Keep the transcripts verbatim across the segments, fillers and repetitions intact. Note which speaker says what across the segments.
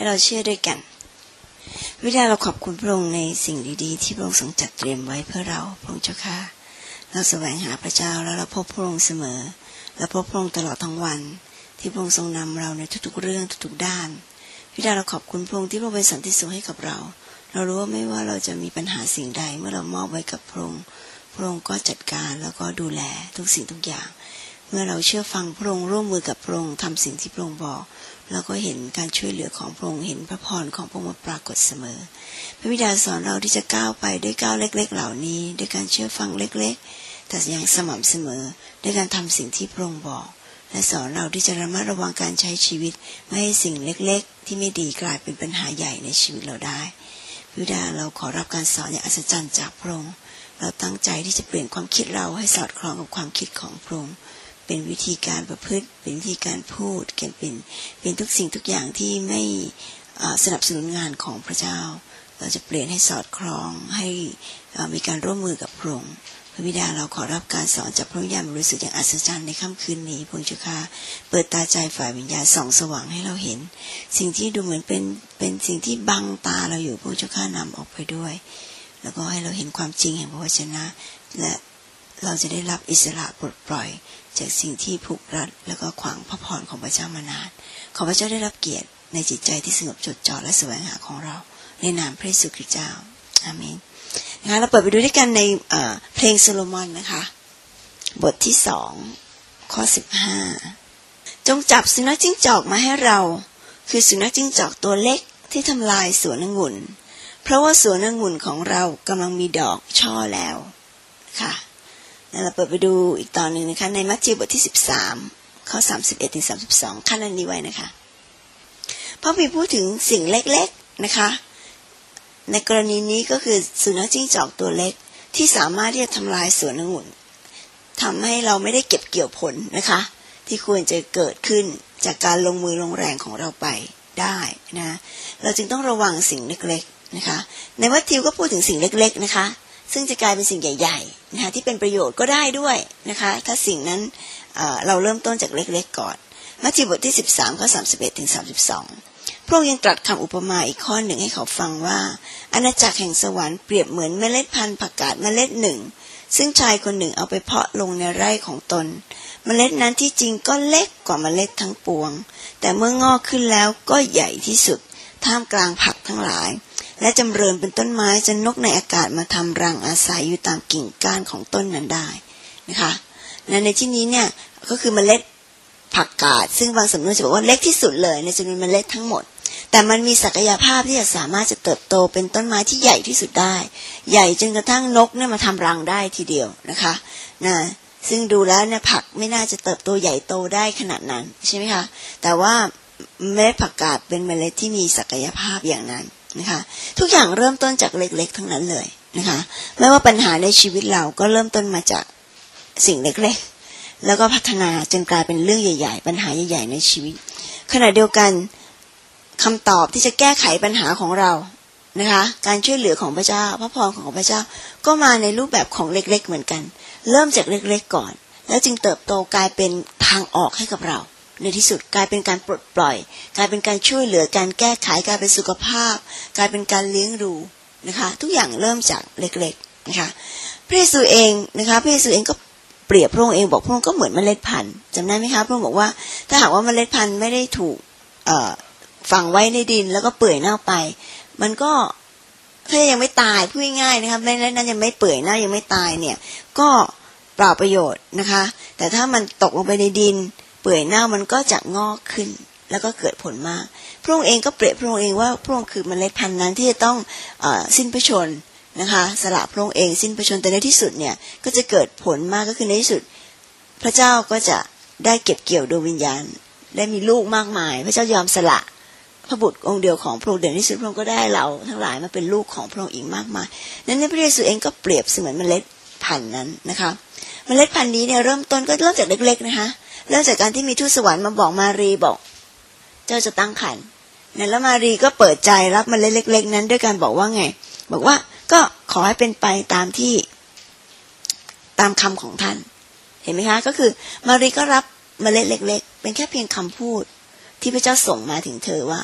Speaker 1: เราเชื่อด้วยกันวิทยาเราขอบคุณพระองค์ในสิ่งดีๆที่พระองค์ทรงจัดเตรียมไว้เพื่อเราพระองค์เจ้าค่ะเราแสวงหาพระเจ้าแล้วเราพบพระองค์เสมอและพบพระองค์ตลอดทั้งวันที่พระองค์ทรงนำเราในทุกๆเรื่องทุกๆด้านวิทยาเราขอบคุณพระองค์ที่พระองค์เป็นสันติสุขให้กับเราเรารู้ว่าไม่ว่าเราจะมีปัญหาสิ่งใดเมื่อเรามอบไว้กับพระองค์พระองค์ก็จัดการแล้วก็ดูแลทุกสิ่งทุกอย่างเมื่อเราเชื่อฟังพระองค์ร่วมมือกับพระองค์ทำสิ่งที่พระองค์บอกเราก็เห็นการช่วยเหลือของพระองค์เห็นพระพรของพระองค์ปรากฏเสมอพระบิดาสอนเราที่จะก้าวไปด้วยก้าวเล็กๆเหล่านี้ด้วยการเชื่อฟังเล็กๆแต่อย่างสม่ำเสมอด้วยการทำสิ่งที่พระองค์บอกและสอนเราที่จะระมัดระวังการใช้ชีวิตไม่ให้สิ่งเล็กๆที่ไม่ดีกลายเป็นปัญหาใหญ่ในชีวิตเราได้พระบิดาเราขอรับการสอนอย่างอัศจรรย์จากพระองค์เราตั้งใจที่จะเปลี่ยนความคิดเราให้สอดคล้องกับความคิดของพระองค์เป็นวิธีการประพฤติเป็นวิธีการพูดเป็นเป็นเป็นทุกสิ่งทุกอย่างที่ไม่สนับสนุนงานของพระเจ้าเราจะเปลี่ยนให้สอดคล้องให้มีการร่วมมือกับพระองค์พระบิดาเราขอรับการสอนจากพระวิญญาณบริสุทธิ์อย่างอัศจรรย์ในค่ำคืนนี้พระองค์เจ้าข้าเปิดตาใจฝ่ายวิญญาณส่องสว่างให้เราเห็นสิ่งที่ดูเหมือนเป็นเป็นสิ่งที่บังตาเราอยู่พระองค์เจ้าข้านำออกไปด้วยแล้วก็ให้เราเห็นความจริงแห่งพระวจนะและเราจะได้รับอิสระปลดปล่อยจากสิ่งที่ผูกรัดแล้วก็ขวางพระพรของพระเจ้ามานานขอพระเจ้าได้รับเกียรติในจิตใจที่สงบจดจ่อและแสวงหาของเราในนามพระเยซูคริสต์เจ้าอาเมนนะคะเราเปิดไปดูด้วยกันในเพลงโซโลมอนนะคะบทที่สองข้อสิบห้าจงจับสุนัขจิ้งจอกมาให้เราคือสุนัขจิ้งจอกตัวเล็กที่ทำลายสวนองุ่นเพราะว่าสวนองุ่นของเรากำลังมีดอกช่อแล้วค่ะเราเปิดไปดูอีกตอนหนึ่งนะคะในมัทธิวบทที่สิบสามข้อสามสิบเอ็ดถึงสามสิบสองขั้นอันนี้ไว้นะคะพระบิดาพูดถึงสิ่งเล็กๆนะคะในกรณีนี้ก็คือสุนัขจิ้งจอกตัวเล็กที่สามารถที่จะทำลายสวนองุ่นทำให้เราไม่ได้เก็บเกี่ยวผลนะคะที่ควรจะเกิดขึ้นจากการลงมือลงแรงของเราไปได้นะเราจึงต้องระวังสิ่งเล็กๆนะคะในมัทธิวก็พูดถึงสิ่งเล็กๆนะคะซึ่งจะกลายเป็นสิ่งใหญ่ๆนะคะที่เป็นประโยชน์ก็ได้ด้วยนะคะถ้าสิ่งนั้นเอ่อเราเริ่มต้นจากเล็กๆก่อนมัทธิวบทที่สิบสามข้อสามสิบเอ็ดถึงสามสิบสองพระองค์ยังตรัสคำอุปมาอีกข้อหนึ่งให้เขาฟังว่าอาณาจักรแห่งสวรรค์เปรียบเหมือนเมล็ดพันธุ์ผักกาดเมล็ดหนึ่งซึ่งชายคนหนึ่งเอาไปเพาะลงในไร่ของตนเมล็ดนั้นที่จริงก็เล็กกว่าเมล็ดทั้งปวงแต่เมื่องอกขึ้นแล้วก็ใหญ่ที่สุดท่ามกลางผักทั้งหลายและจำเริญเป็นต้นไม้จนนกในอากาศมาทำรังอาศัยอยู่ตามกิ่งก้านของต้นนั้นได้นะคะในที่นี้เนี่ยก็คือเมล็ดผักกาดซึ่งบางสำนวนจะบอกว่าเล็กที่สุดเลยในจำนวนเมล็ดทั้งหมดแต่มันมีศักยภาพที่จะสามารถจะเติบโตเป็นต้นไม้ที่ใหญ่ที่สุดได้ใหญ่จนกระทั่งนกเนี่ยมาทำรังได้ทีเดียวนะคะนะซึ่งดูแล้วเนี่ยผักไม่น่าจะเติบโตใหญ่โตได้ขนาดนั้นใช่ไหมคะแต่ว่าเมล็ดผักกาดเป็นเมล็ดที่มีศักยภาพอย่างนั้นนะคะทุกอย่างเริ่มต้นจากเล็กๆทั้งนั้นเลยนะคะไม่ว่าปัญหาในชีวิตเราก็เริ่มต้นมาจากสิ่งเล็กๆแล้วก็พัฒนาจนกลายเป็นเรื่องใหญ่ๆปัญหาใหญ่ๆในชีวิตขณะเดียวกันคำตอบที่จะแก้ไขปัญหาของเรานะคะการช่วยเหลือของพระเจ้าพระพรของพระเจ้าก็มาในรูปแบบของเล็กๆเหมือนกันเริ่มจากเล็กๆก่อนแล้วจึงเติบโตกลายเป็นทางออกให้กับเราในที่สุดกลายเป็นการปลดปล่อยกลายเป็นการช่วยเหลือการแก้ไขกลายเป็นสุขภาพกลายเป็นการเลี้ยงดูนะคะทุกอย่างเริ่มจากเล็กๆนะคะพระเยซูเองนะคะพระเยซูเองก็เปรียบพระองค์เองบอกพระองค์ก็เหมือนเมล็ดพันธุ์จำได้ไหมคะพระองค์บอกว่าถ้าหากว่าเมล็ดพันธุ์ไม่ได้ถูกเอ่อฝังไว้ในดินแล้วก็เปื่อยเน่าไปมันก็ถ้ายังไม่ตายพูดง่ายๆนะคะเมล็ดนั้นยังไม่เปื่อยเน่ายังไม่ตายเนี่ยก็เปล่าประโยชน์นะคะแต่ถ้ามันตกลงไปในดินเปื่อยเน่ามันก็จะงอกขึ้นแล้วก็เกิดผลมากพระองค์เองก็เปรียบพระองค์เองว่าพระองค์คือเมล็ดพันธุ์นั้นที่จะต้องเอ่อสิ้นพระชนม์นะคะสละพระองค์เองสิ้นพระชนม์แต่ในที่สุดเนี่ยก็จะเกิดผลมากก็คือในที่สุดพระเจ้าก็จะได้เก็บเกี่ยวดวงวิญญาณได้มีลูกมากมายพระเจ้ายอมสละพระบุตรองค์เดียวของพระองค์เด่นที่สุดพระองค์ก็ได้เราทั้งหลายมาเป็นลูกของพระองค์อีกมากมายนั้นในพระเยซูเองก็เปรียบเสมือนเมล็ดพันธุ์นั้นนะคะเมล็ดพันธุ์นี้เนี่ยเริ่มต้นก็เริ่มจากเล็กๆนะคะเริ่มจากการที่มีทูตสวรรค์มาบอกมารีบอกเจ้าจะตั้งครรภ์เนี่ยแล้วมารีก็เปิดใจรับเมล็ดเล็กๆนั้นด้วยการบอกว่าไงบอกว่าก็ขอให้เป็นไปตามที่ตามคำของท่านเห็นไหมคะก็คือมารีก็รับเมล็ดเล็กๆเป็นแค่เพียงคำพูดที่พระเจ้าส่งมาถึงเธอว่า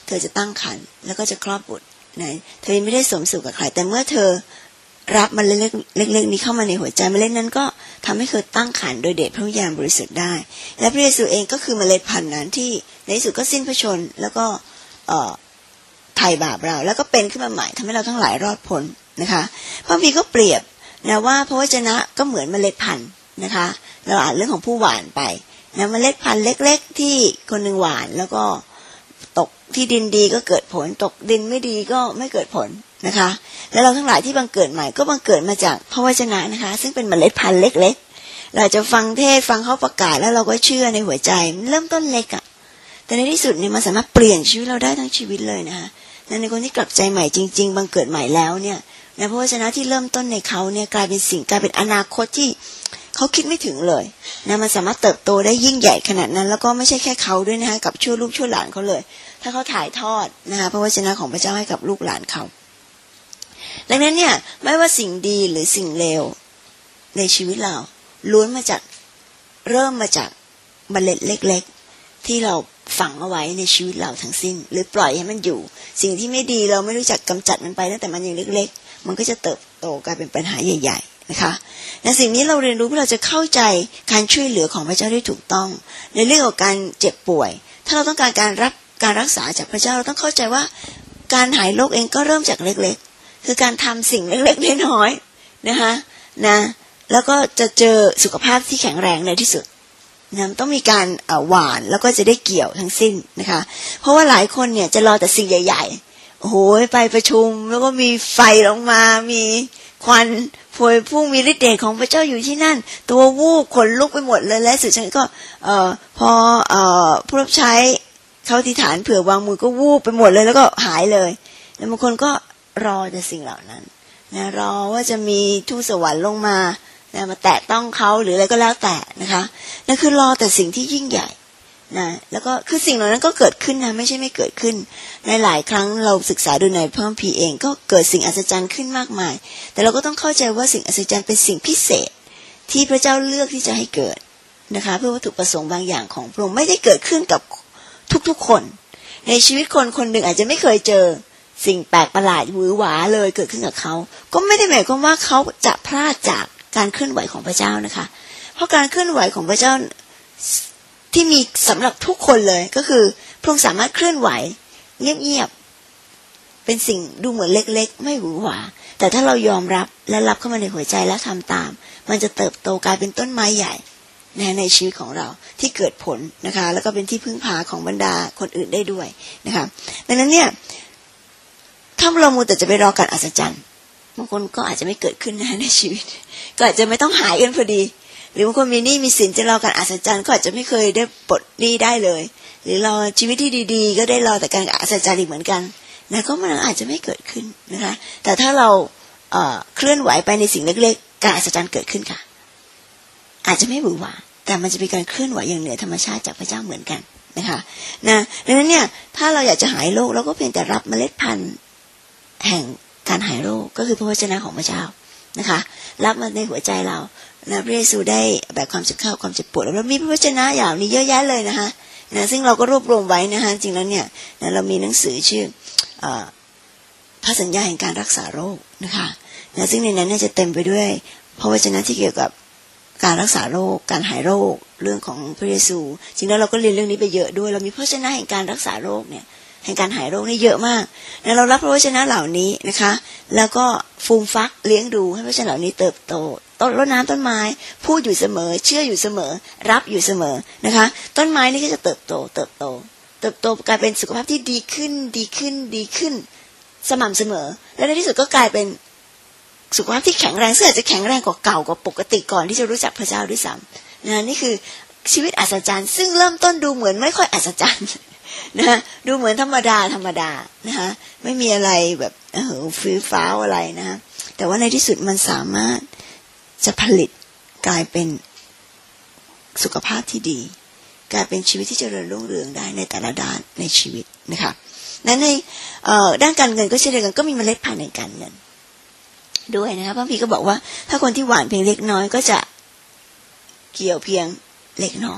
Speaker 1: เธอจะตั้งครรภ์แล้วก็จะคลอดบุตรนะเธอไม่ได้สมสู่กับใครแต่เมื่อเธอรับมันเล็กๆเล็กๆนี้เข้ามาในหัวใจเมล็ดนั้นก็ทำให้เธอตั้งครรภ์โดยเดชพระวิญญาณบริสุทธิ์ได้และพระเยซูเองก็คือเมล็ดพันธุ์นั้นที่ในที่สุดก็สิ้นพระชนแล้วก็เอ่อไถ่บาปเราแล้วก็เป็นขึ้นมาใหม่ทำให้เราทั้งหลายรอดพ้นนะคะพระพีก็เปรียบนะว่าพระวจนะก็เหมือนเมล็ดพันธุ์นะคะเราอ่านเรื่องของผู้หว่านไปนะเมล็ดพันธุ์เล็กๆที่คนหนึ่งหว่านแล้วก็ตกที่ดินดีก็เกิดผลตกดินไม่ดีก็ไม่เกิดผลนะคะแล้วเราทั้งหลายที่บังเกิดใหม่ก็บังเกิดมาจากพระวจนะนะคะซึ่งเป็นเมล็ดพันธุ์เล็กๆเราจะฟังเทศฟังเขาประกาศแล้วเราก็เชื่อในหัวใจมันเริ่มต้นเล็กอ่ะแต่ในที่สุดเนี่ยมันสามารถเปลี่ยนชีวิตเราได้ทั้งชีวิตเลยนะคะในคนที่กลับใจใหม่จริงๆบังเกิดใหม่แล้วเนี่ยนะพระวจนะที่เริ่มต้นในเขาเนี่ยกลายเป็นสิ่งกลายเป็นอนาคตที่เขาคิดไม่ถึงเลยนะมันสามารถเติบโตได้ยิ่งใหญ่ขนาดนั้นแล้วก็ไม่ใช่แค่เขาด้วยนะคะกับชั่วลูกชั่วหลานเขาเลยถ้าเขาถ่ายทอดนะคะพระวจนะของพระเจ้าให้กับลูกหลานเขาดังนั้นเนี่ยไม่ว่าสิ่งดีหรือสิ่งเลวในชีวิตเราล้วนมาจากเริ่มมาจากเมล็ดเล็กๆที่เราฝังเอาไว้ในชีวิตเราทั้งสิ้นหรือปล่อยให้มันอยู่สิ่งที่ไม่ดีเราไม่รู้จักกำจัดมันไปตั้งแต่มันยังเล็กๆมันก็จะเติบโตกลายเป็นปัญหาใหญ่ๆนะคะและสิ่งนี้เราเรียนรู้เพื่อเราจะเข้าใจการช่วยเหลือของพระเจ้าได้ถูกต้องในเรื่องของการเจ็บป่วยถ้าเราต้องการการรับการรักษาจากพระเจ้าเราต้องเข้าใจว่าการหายโรคเองก็เริ่มจากเล็กๆคือการทำสิ่งเล็กๆน้อยๆนะคะนะแล้วก็จะเจอสุขภาพที่แข็งแรงในที่สุดนะต้องมีการหว่านแล้วก็จะได้เกี่ยวทั้งสิ้นนะคะเพราะว่าหลายคนเนี่ยจะรอแต่สิ่งใหญ่ๆโอ้โหไปประชุมแล้วก็มีไฟลงมามีควันพวยพุ่งมีฤทธิ์เดชของพระเจ้าอยู่ที่นั่นตัววูบขนลุกไปหมดเลยและสุดท้ายก็เอ่อพอเอ่อผู้รับใช้เขาอธิษฐานเผื่อวางมือก็วูบไปหมดเลยแล้วก็หายเลยแล้วบางคนก็รอแต่สิ่งเหล่านั้นนะรอว่าจะมีทูตสวรรค์ลงมานะมาแตะต้องเขาหรืออะไรก็แล้วแต่นะคะนั่นคือรอแต่สิ่งที่ยิ่งใหญ่นะแล้วก็คือสิ่งเหล่านั้นก็เกิดขึ้นนะไม่ใช่ไม่เกิดขึ้นในหลายครั้งเราศึกษาดูในพระคัมภีร์เองก็เกิดสิ่งอัศจรรย์ขึ้นมากมายแต่เราก็ต้องเข้าใจว่าสิ่งอัศจรรย์เป็นสิ่งพิเศษที่พระเจ้าเลือกที่จะให้เกิดนะคะเพื่อวัตถุประสงค์บางอย่างของพระองค์ไม่ได้เกิดขึ้นกับทุกๆคนในชีวิตคนคนหนึ่งอาจจะไม่เคยเจอสิ่งแปลกประหลาดหวือหวาเลยเกิดขึ้นกับเขาก็ไม่ได้หมายความว่าเขาจะพลาดจากการเคลื่อนไหวของพระเจ้านะคะเพราะการเคลื่อนไหวของพระเจ้าที่มีสำหรับทุกคนเลยก็คือพระองค์สามารถเคลื่อนไหวเงียบๆเป็นสิ่งดูเหมือนเล็กๆไม่หวือหวาแต่ถ้าเรายอมรับและรับเข้ามาในหัวใจและทำตามมันจะเติบโตกลายเป็นต้นไม้ใหญ่ในชีวิตของเราที่เกิดผลนะคะแล้วก็เป็นที่พึ่งพาของบรรดาคนอื่นได้ด้วยนะคะดังนั้นเนี่ยถ้าเรามัวแต่จะไปรอการอัศจรรย์บางคนก็อาจจะไม่เกิดขึ้นนะในชีวิตก็อาจจะไม่ต้องหายกันพอดีหรือบางคนมีหนี้มีสินจะรอการอัศจรรย์ก็อาจจะไม่เคยได้ปลดหนี้ได้เลยหรือรอชีวิตที่ดีๆก็ได้รอแต่การอัศจรรย์อีกเหมือนกันนะก็มันอาจจะไม่เกิดขึ้นนะคะแต่ถ้าเราเอ่อเคลื่อนไหวไปในสิ่งเล็กๆการอัศจรรย์เกิดขึ้นค่ะอาจจะไม่หวือหวาแต่มันจะเป็นการเคลื่อนไหวอย่างเหนือธรรมชาติจากพระเจ้าเหมือนกันนะคะนะดังนั้นเนี่ยถ้าเราอยากจะหายโรคเราก็เพียงแต่รับเมล็ดพันธุ์แห่งการหายโรคก็คือพระวจนะของพระเจ้านะคะรับมาในหัวใจเรานะพระเยซูได้แบบความเจ็บไข้ความเจ็บปวดแล้วมีพระวจนะอย่างนี้เยอะแยะเลยนะคะนะซึ่งเราก็รวบรวมไว้นะคะจริงแล้วเนี่ยนะเรามีหนังสือชื่อพระสัญญาแห่งการรักษาโรคนะคะนะซึ่งในนั้นจะเต็มไปด้วยพระวจนะที่เกี่ยวกับการรักษาโรคการหายโรคเรื่องของพระเยซูจริงแล้วเราก็เรียนเรื่องนี้ไปเยอะด้วยเรามีพระวจนะแห่งการรักษาโรคเนี่ยแห่งการหายโรคนี่เยอะมากแล้วเรารับพระวจนะเหล่านี้นะคะแล้วก็ฟูมฟักเลี้ยงดูให้พระวจนะเหล่านี้เติบโตต้นรดน้ำต้นไม้พูดอยู่เสมอเชื่ออยู่เสมอรับอยู่เสมอนะคะต้นไม้นี่ก็จะเติบโตเติบโตเติบโตกลายเป็นสุขภาพที่ดีขึ้นดีขึ้นดีขึ้นสม่ำเสมอและในที่สุดก็กลายเป็นสุขภาพที่แข็งแรงซึ่งอาจจะแข็งแรงกว่าเก่ากว่าปกติก่อนที่จะรู้จักพระเจ้าด้วยซ้ำนะนี่คือชีวิตอัศจรรย์ซึ่งเริ่มต้นดูเหมือนไม่ค่อยอัศจรรย์นะดูเหมือนธรรมดาธรรมดานะคะไม่มีอะไรแบบเออฟื้นฟ้าวอะไรนะแต่ว่าในที่สุดมันสามารถจะผลิตกลายเป็นสุขภาพที่ดีกลายเป็นชีวิตที่เจริญรุ่งเรืองได้ในแต่ละด้านในชีวิตนะคะนั้นในด้านการเงินก็เช่นเดียวกันก็มีเมล็ดพันธุ์ในการเงินด้วยนะคะพระพีก็บอกว่าถ้าคนที่หว่านเพียงเล็กน้อยก็จะเกี่ยวเพียงเล็กน้อย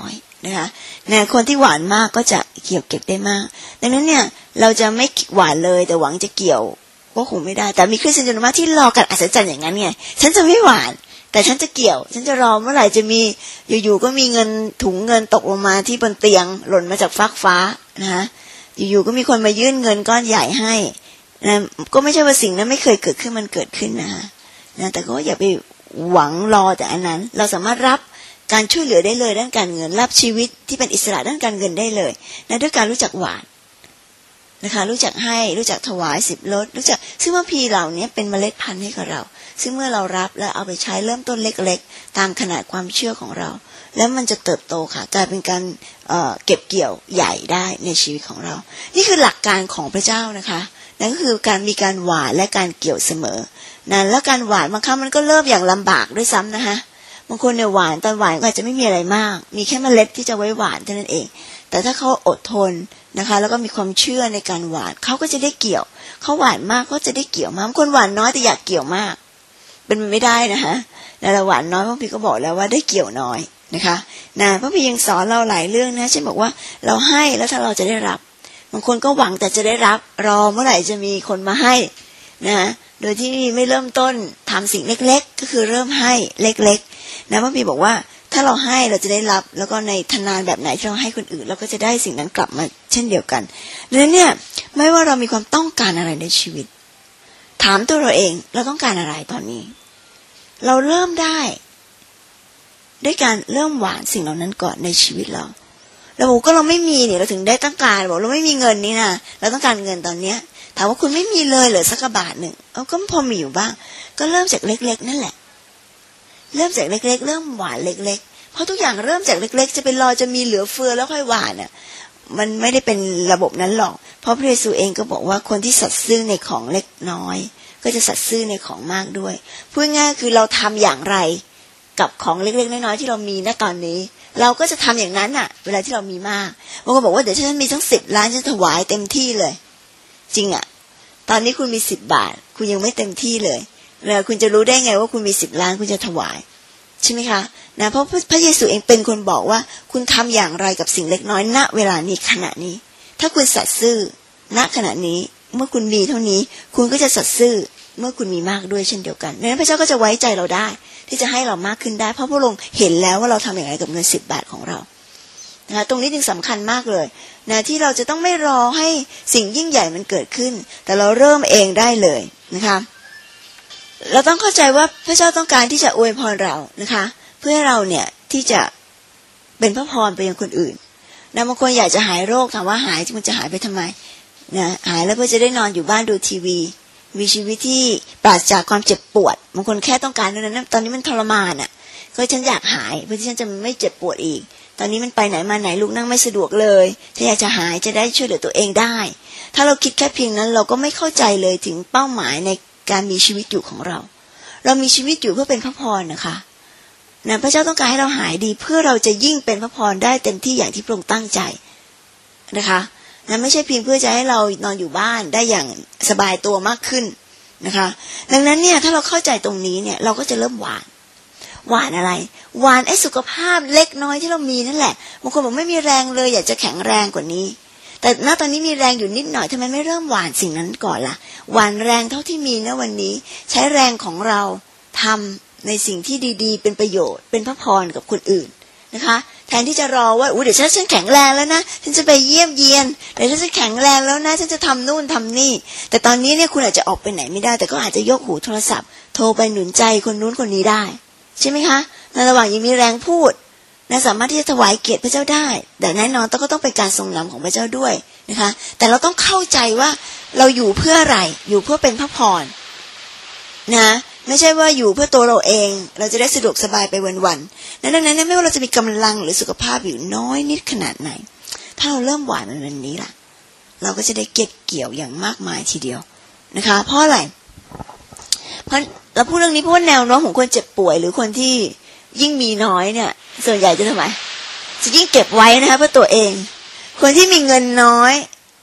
Speaker 1: นะคะเนี่ยคนที่หวานมากก็จะเกี่ยวเก็บได้มากดังนั้นเนี่ยเราจะไม่หวานเลยแต่หวังจะเกี่ยวก็คงไม่ได้แต่มีคริสเตียนจำนวนมากที่รอการอัศจรรย์อย่างนั้นไงฉันจะไม่หวานแต่ฉันจะเกี่ยวฉันจะรอเมื่อไหร่จะมีอยู่ๆก็มีเงินถุงเงินตกลงมาที่บนเตียงหล่นมาจากฟากฟ้านะคะอยู่ๆก็มีคนมายื่นเงินก้อนใหญ่ให้นะก็ไม่ใช่ว่าสิ่งนั้นไม่เคยเกิดขึ้นมันเกิดขึ้นนะคะนะแต่ก็อย่าไปหวังรอแต่อันนั้นเราสามารถรับการช่วยเหลือได้เลยด้านการเงินรับชีวิตที่เป็นอิสระด้านการเงินได้เลยนะด้วยการรู้จักหวานนะคะรู้จักให้รู้จักถวายสิบลดรู้จักซึ่งว่าพีเหล่านี้เป็นเมล็ดพันธุ์ให้กับเราซึ่งเมื่อเรารับและเอาไปใช้เริ่มต้นเล็กๆตามขนาดความเชื่อของเราแล้วมันจะเติบโตค่ะกลายเป็นการ เอ่อ เก็บเกี่ยวใหญ่ได้ในชีวิตของเรานี่คือหลักการของพระเจ้านะคะนั่นก็คือการมีการหว่านและการเกี่ยวเสมอนะแล้วการหว่านบางครั้งมันก็เริ่มอย่างลำบากด้วยซ้ำนะคะบางคนเนี่ยหว่านตอนหว่านก็อาจจะไม่มีอะไรมากมีแค่เมล็ดที่จะไว้หว่านเท่านั้นเองแต่ถ้าเขาอดทนนะคะแล้วก็มีความเชื่อในการหว่านเขาก็จะได้เกี่ยวเขาหว่านมากก็จะได้เกี่ยวมากบางคนหว่านน้อยแต่อยากเกี่ยวมากเป็นไม่ได้นะคะแต่เราหว่านน้อยพระพี่ก็บอกแล้วว่าได้เกี่ยวน้อยนะคะนะพระพี่ยังสอนเราหลายเรื่องนะเช่นบอกว่าเราให้แล้วถ้าเราจะได้รับบางคนก็หวังแต่จะได้รับรอเมื่อไหร่จะมีคนมาให้นะโดยที่ไม่เริ่มต้นทำสิ่งเล็กๆก็คือเริ่มให้เล็กๆนะพระพี่บอกว่าถ้าเราให้เราจะได้รับแล้วก็ในทนานแบบไหนที่เราให้คนอื่นเราก็จะได้สิ่งนั้นกลับมาเช่นเดียวกันดังนั้นเนี่ยไม่ว่าเรามีความต้องการอะไรในชีวิตถามตัวเราเองเราต้องการอะไรตอนนี้เราเริ่มได้ด้วยการเริ่มหวานสิ่งเหล่านั้นก่อนในชีวิตเราเราบอกก็เราไม่มีเนี่ยเราถึงได้ต้องการบอกเราไม่มีเงินนี่นะเราต้องการเงินตอนเนี้ยถามว่าคุณไม่มีเลยเหลือสักบาทหนึ่งเอาก็พอมีอยู่บ้างก็เริ่มจากเล็กๆนั่นแหละเริ่มจากเล็กๆเริ่มหวานเล็กๆเพราะทุกอย่างเริ่มจากเล็กๆจะเป็นรอจะมีเหลือเฟือแล้วค่อยหวานอ่ะมันไม่ได้เป็นระบบนั้นหรอกเพราะพระเยซูเองก็บอกว่าคนที่สัตย์ซื่อในของเล็กน้อยก็จะสัตย์ซื่อในของมากด้วยพูดง่ายคือเราทำอย่างไรกับของเล็กๆน้อยๆที่เรามีณตอนนี้เราก็จะทำอย่างนั้นอ่ะเวลาที่เรามีมากบางคนบอกว่าเดี๋ยวฉันมีทั้งสิบล้านฉันถวายเต็มที่เลยจริงอ่ะตอนนี้คุณมีสิบบาทคุณยังไม่เต็มที่เลยแล้วคุณจะรู้ได้ไงว่าคุณมีสิบล้านคุณจะถวายใช่ไหมคะนะเพราะพระเยซูเองเป็นคนบอกว่าคุณทำอย่างไรกับสิ่งเล็กน้อยณเวลานี้ขณะนี้ถ้าคุณสัตย์ซื่อณขณะนี้เมื่อคุณมีเท่านี้คุณก็จะสัตย์ซื่อเมื่อคุณมีมากด้วยเช่นเดียวกันดังนั้นพระเจ้าก็จะไว้ใจเราได้ที่จะให้เรามากขึ้นได้เพราะพระองค์เห็นแล้วว่าเราทำอย่างไรกับเงินสิบบาทของเรานะตรงนี้จึงสำคัญมากเลยนะที่เราจะต้องไม่รอให้สิ่งยิ่งใหญ่มันเกิดขึ้นแต่เราเริ่มเองได้เลยนะคะเราต้องเข้าใจว่าพระเจ้าต้องการที่จะอวยพรเรานะคะเพื่อเราเนี่ยที่จะเป็นพระพรไปยังคนอื่นนะบางคนอยากจะหายโรคถามว่าหายมันจะหายไปทำไมนะหายแล้วเพื่อจะได้นอนอยู่บ้านดูทีวีมีชีวิตที่ปราศจากความเจ็บปวดบางคนแค่ต้องการเท่านั้นตอนนี้มันทรมานอ่ะก็ฉันอยากหายเพื่อที่ฉันจะไม่เจ็บปวดอีกตอนนี้มันไปไหนมาไหนลูกนั่งไม่สะดวกเลยถ้าอยากจะหายจะได้ช่วยเหลือตัวเองได้ถ้าเราคิดแค่เพียงนั้นเราก็ไม่เข้าใจเลยถึงเป้าหมายในการมีชีวิตอยู่ของเราเรามีชีวิตอยู่เพื่อเป็นพระพรนะคะนะพระเจ้าต้องการให้เราหายดีเพื่อเราจะยิ่งเป็นพระพรได้เต็มที่อย่างที่พระองค์ตั้งใจนะคะนะไม่ใช่เพียงเพื่อจะให้เรานอนอยู่บ้านได้อย่างสบายตัวมากขึ้นนะคะดังนั้นเนี่ยถ้าเราเข้าใจตรงนี้เนี่ยเราก็จะเริ่มหวานหวานอะไรหวานไอ้สุขภาพเล็กน้อยที่เรามีนั่นแหละบางคนบอกไม่มีแรงเลยอยากจะแข็งแรงกว่านี้แต่ณตอนนี้มีแรงอยู่นิดหน่อยทำไมไม่เริ่มหวานสิ่งนั้นก่อนล่ะหวานแรงเท่าที่มีณวันนี้ใช้แรงของเราทำในสิ่งที่ดีๆเป็นประโยชน์เป็นพระพรกับคนอื่นนะคะแทนที่จะรอว่าอุ๊ยเดี๋ยวฉันฉันแข็งแรงแล้วนะฉันจะไปเยี่ยมเยียนเดี๋ยวฉันจะแข็งแรงแล้วนะฉันจะทำนู่นทำนี่แต่ตอนนี้เนี่ยคุณอาจจะออกไปไหนไม่ได้แต่ก็อาจจะยกหูโทรศัพท์โทรไปหนุนใจคนนู้นคนนี้ได้ใช่ไหมคะในระหว่างยังมีแรงพูดนะสามารถที่จะถวายเกียรติพระเจ้าได้แต่แน่นอนต้องก็ต้องเป็นการทรงนำของพระเจ้าด้วยนะคะแต่เราต้องเข้าใจว่าเราอยู่เพื่ออะไรอยู่เพื่อเป็นพระพรนะไม่ใช่ว่าอยู่เพื่อตัวเราเองเราจะได้สะดวกสบายไปวันๆดังนั้นไม่ว่าเราจะมีกำลังหรือสุขภาพอยู่น้อยนิดขนาดไหนถ้าเราเริ่มหวานในวันนี้ล่ะเราก็จะได้เก็บเกี่ยวอย่างมากมายทีเดียวนะคะเพราะอะไรเพราะเราพูดเรื่องนี้เพราะว่าแนวโน้มของคนเจ็บป่วยหรือคนที่ยิ่งมีน้อยเนี่ยส่วนใหญ่จะทำไมจะยิ่งเก็บไว้นะคะเพื่อตัวเองคนที่มีเงินน้อย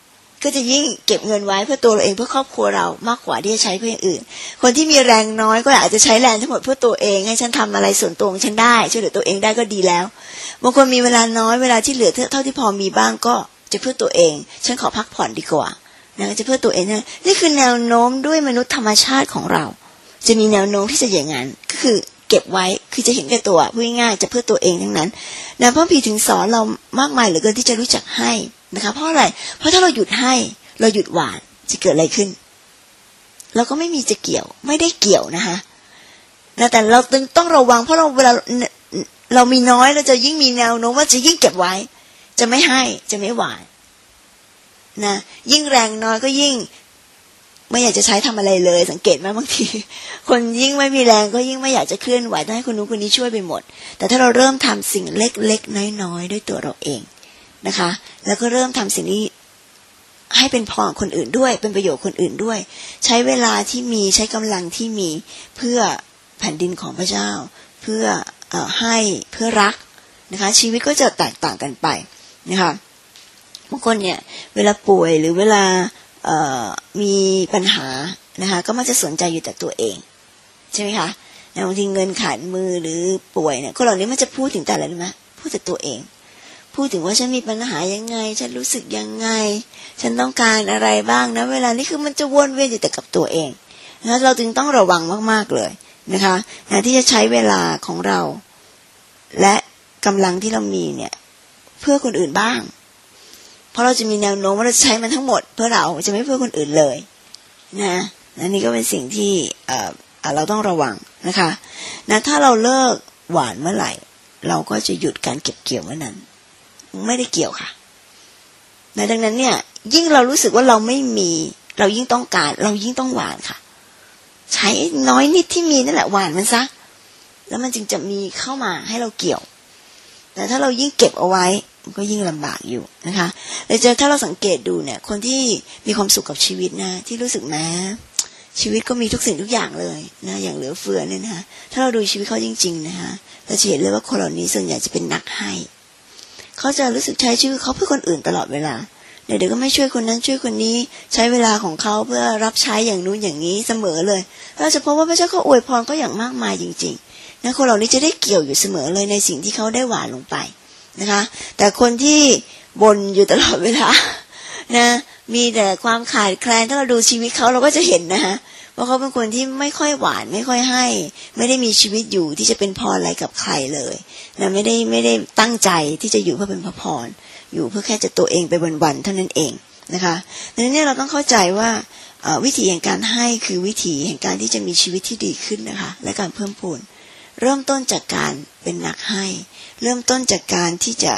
Speaker 1: ก็จะยิ่งเก็บเงินไว้เพื่อตัวเราเองเพื่อครอบครัวเรามากกว่าที่จะใช้เพื่ออย่างอื่นคนที่มีแรงน้อยก็อาจจะใช้แรงทั้งหมดเพื่อตัวเองให้ฉันทำอะไรส่วนตัวของฉันได้ช่วยเหลือตัวเองได้ก็ดีแล้วบางคนมีเวลาน้อยเวลาที่เหลือเท่าที่พอมีบ้างก็จะเพื่อตัวเองฉันขอพักผ่อนดีกว่านะจะเพื่อตัวเองนะนี่คือแนวโน้มด้วยมนุษย์ธรรมชาติของเราจะมีแนวโน้มที่จะอย่างนั้นก็คือเก็บไว้คือจะเห็นแก่ตัวพูดง่ายๆจะเพื่อตัวเองทั้งนั้นนะพระพีถึงสอนเรามากมายเหลือเกินที่จะรู้จักให้นะคะเพราะอะไรเพราะถ้าเราหยุดให้เราหยุดหวานจะเกิดอะไรขึ้นเราก็ไม่มีจะเกี่ยวไม่ได้เกี่ยวนะคะนะแต่เราต้องระวังเพราะเราเวลาเรามีน้อยเราจะยิ่งมีแนวโน้มว่าจะยิ่งเก็บไว้จะไม่ให้จะไม่หวานนะยิ่งแรงน้อยก็ยิ่งไม่อยากจะใช้ทำอะไรเลยสังเกตไหมบางทีคนยิ่งไม่มีแรงก็ยิ่งไม่อยากจะเคลื่อนไหวต้องให้คนนู้นคนนี้ช่วยไปหมดแต่ถ้าเราเริ่มทำสิ่งเล็กๆน้อยๆด้วยตัวเราเองนะคะแล้วก็เริ่มทำสิ่งนี้ให้เป็นพรคนอื่นด้วยเป็นประโยชน์คนอื่นด้วยใช้เวลาที่มีใช้กำลังที่มีเพื่อแผ่นดินของพระเจ้าเพื่อเอ่อให้เพื่อรักนะคะชีวิตก็จะแตกต่างกันไปนะคะบางคนเนี่ยเวลาป่วยหรือเวลาเอ่อมีปัญหานะคะก็มักจะสนใจอยู่แต่ตัวเองใช่ไหมคะบางทีเงินขาดมือหรือป่วยเนี่ยคนเหล่านี้มันจะพูดถึงแต่อะไรรู้ไหมพูดแต่ตัวเองพูดถึงว่าฉันมีปัญหายังไงฉันรู้สึกยังไงฉันต้องการอะไรบ้างนะเวลานี้คือมันจะวนเวียนอยู่แต่กับตัวเองนะเราจึงต้องระวังมากๆเลยนะคะนะที่จะใช้เวลาของเราและกำลังที่เรามีเนี่ยเพื่อคนอื่นบ้างเพราะเราจะมีแนวโน้มว่าเราจะใช้มันทั้งหมดเพื่อเราจะไม่เพื่อคนอื่นเลยนะนะนี่ก็เป็นสิ่งที่เอ่อเราต้องระวังนะคะนะถ้าเราเลิกหวานเมื่อไหร่เราก็จะหยุดการเก็บเกี่ยวเมื่อนั้นไม่ได้เกี่ยวค่ะนะดังนั้นเนี่ยยิ่งเรารู้สึกว่าเราไม่มีเรายิ่งต้องการเรายิ่งต้องหวานค่ะใช้น้อยนิดที่มีนั่นแหละหวานมันซะแล้วมันจึงจะมีเข้ามาให้เราเกี่ยวแต่ถ้าเรายิ่งเก็บเอาไว้มันก็ยิ่งลำบากอยู่นะคะเลยจะถ้าเราสังเกตดูเนี่ยคนที่มีความสุขกับชีวิตนะที่รู้สึกนะชีวิตก็มีทุกสิ่งทุกอย่างเลยนะอย่างเหลือเฟือเนี่ยนะคะถ้าเราดูชีวิตเขาจริงๆนะคะเราจะเห็นเลยว่าคนเหล่านี้ส่วนใหญ่จะเป็นนักให้เขาจะรู้สึกใช้ชีวิตเขาเพื่อคนอื่นตลอดเวลาเดี๋ยวก็ไม่ช่วยคนนั้นช่วยคนนี้ใช้เวลาของเขาเพื่อรับใช้อย่างนู้นอย่างนี้เสมอเลยเราจะพบว่าพระเจ้าก็อวยพรก็อย่างมากมายจริงๆนะคนเหล่านี้จะได้เกี่ยวอยู่เสมอเลยในสิ่งที่เขาได้หวานลงไปนะคะแต่คนที่บ่นอยู่ตลอดเวลานะมีแต่ความขาดแคลนถ้าเราดูชีวิตเขาเราก็จะเห็นนะคะว่าเขาเป็นคนที่ไม่ค่อยหวานไม่ค่อยให้ไม่ได้มีชีวิตอยู่ที่จะเป็นพรอะไรกับใครเลยนะไม่ได้ไม่ได้ตั้งใจที่จะอยู่เพื่อเป็นพระพรอยู่เพื่อแค่จะตัวเองไปวันๆเท่านั้นเองนะคะดังนั้นเนี่ยเราต้องเข้าใจว่าวิธีแห่งการให้คือวิธีแห่งการที่จะมีชีวิตที่ดีขึ้นนะคะและการเพิ่มพูนเริ่มต้นจากการเป็นนักให้เริ่มต้นจากการที่จะ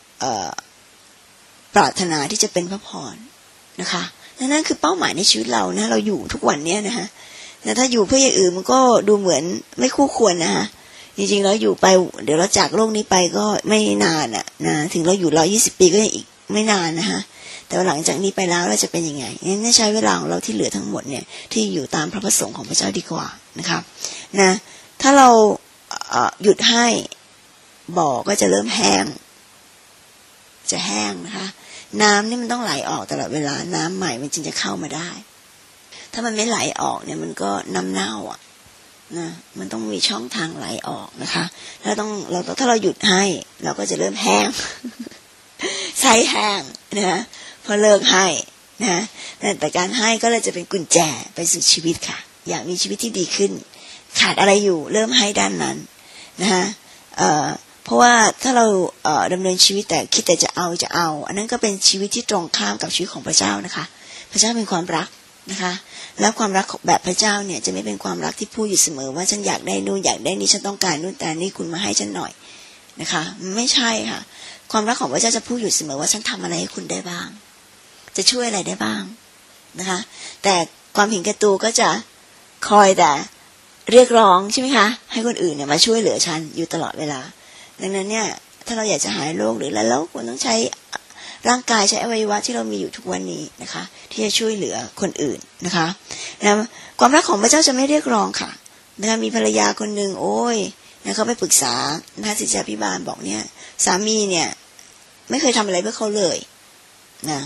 Speaker 1: ปรารถนาที่จะเป็นพระพรนะคะนั่นคือเป้าหมายในชีวิตเรานะเราอยู่ทุกวันเนี้ยนะคะแต่ถ้าอยู่เพื่ออย่างอื่นมันก็ดูเหมือนไม่คู่ควรนะคะจริงๆแล้วอยู่ไปเดี๋ยวเราจากโลกนี้ไปก็ไม่นานอ่ะนะถึงเราอยู่ร้อยยี่สิบปีก็ยังอีกไม่นานนะคะแต่ว่าหลังจากนี้ไปแล้วเราจะเป็นยังไงงั้นใช้เวลาของเราที่เหลือทั้งหมดเนี่ยที่อยู่ตามพระประสงค์ของพระเจ้าดีกว่านะคะนะถ้าเราหยุดให้บ่อก็จะเริ่มแห้งจะแห้งนะคะน้ำนี่มันต้องไหลออกตลอดเวลาน้ำใหม่มันจึงจะเข้ามาได้ถ้ามันไม่ไหลออกเนี่ยมันก็น้ำเน่าอ่ะนะมันต้องมีช่องทางไหลออกนะคะถ้าต้องเราถ้าเราหยุดให้เราก็จะเริ่มแห้งใช้แห้งนะพอเลิกให้นะแต่การให้ก็เลยจะเป็นกุญแจไปสู่ชีวิตค่ะอยากมีชีวิตที่ดีขึ้นขาดอะไรอยู่เริ่มให้ด้านนั้นนะคะเอ่อเพราะว่าถ้าเราเอ่อดำเนินชีวิตแต่คิดแต่จะเอาจะเอาอันนั้นก็เป็นชีวิตที่ตรงข้ามกับชีวิตของพระเจ้านะคะพระเจ้าเป็นความรักนะคะแล้วความรักแบบพระเจ้าเนี่ยจะไม่เป็นความรักที่พูดอยู่เสมอว่าฉันอยากได้นู่นอยากได้นี่ฉันต้องการนู่นแต่นี่คุณมาให้ฉันหน่อยนะคะไม่ใช่ค่ะความรักของพระเจ้าจะพูดอยู่เสมอว่าฉันทำอะไรให้คุณได้บ้างจะช่วยอะไรได้บ้างนะคะแต่ความเห็นแก่ตัวก็จะคอยแต่เรียกร้องใช่ไหมคะให้คนอื่นเนี่ยมาช่วยเหลือฉันอยู่ตลอดเวลาดังนั้นเนี่ยถ้าเราอยากจะหายโรคหรืออะไรแล้วควรต้องใช้ร่างกายใช้อวัยวะที่เรามีอยู่ทุกวันนี้นะคะที่จะช่วยเหลือคนอื่นนะคะนะความรักของพระเจ้าจะไม่เรียกร้องค่ะนะคะมีภรรยาคนหนึ่งโอ้ยนะเขาไปปรึกษานะศิษยาภิบาลบอกเนี่ยสามีเนี่ยไม่เคยทำอะไรเพื่อเขาเลยนะ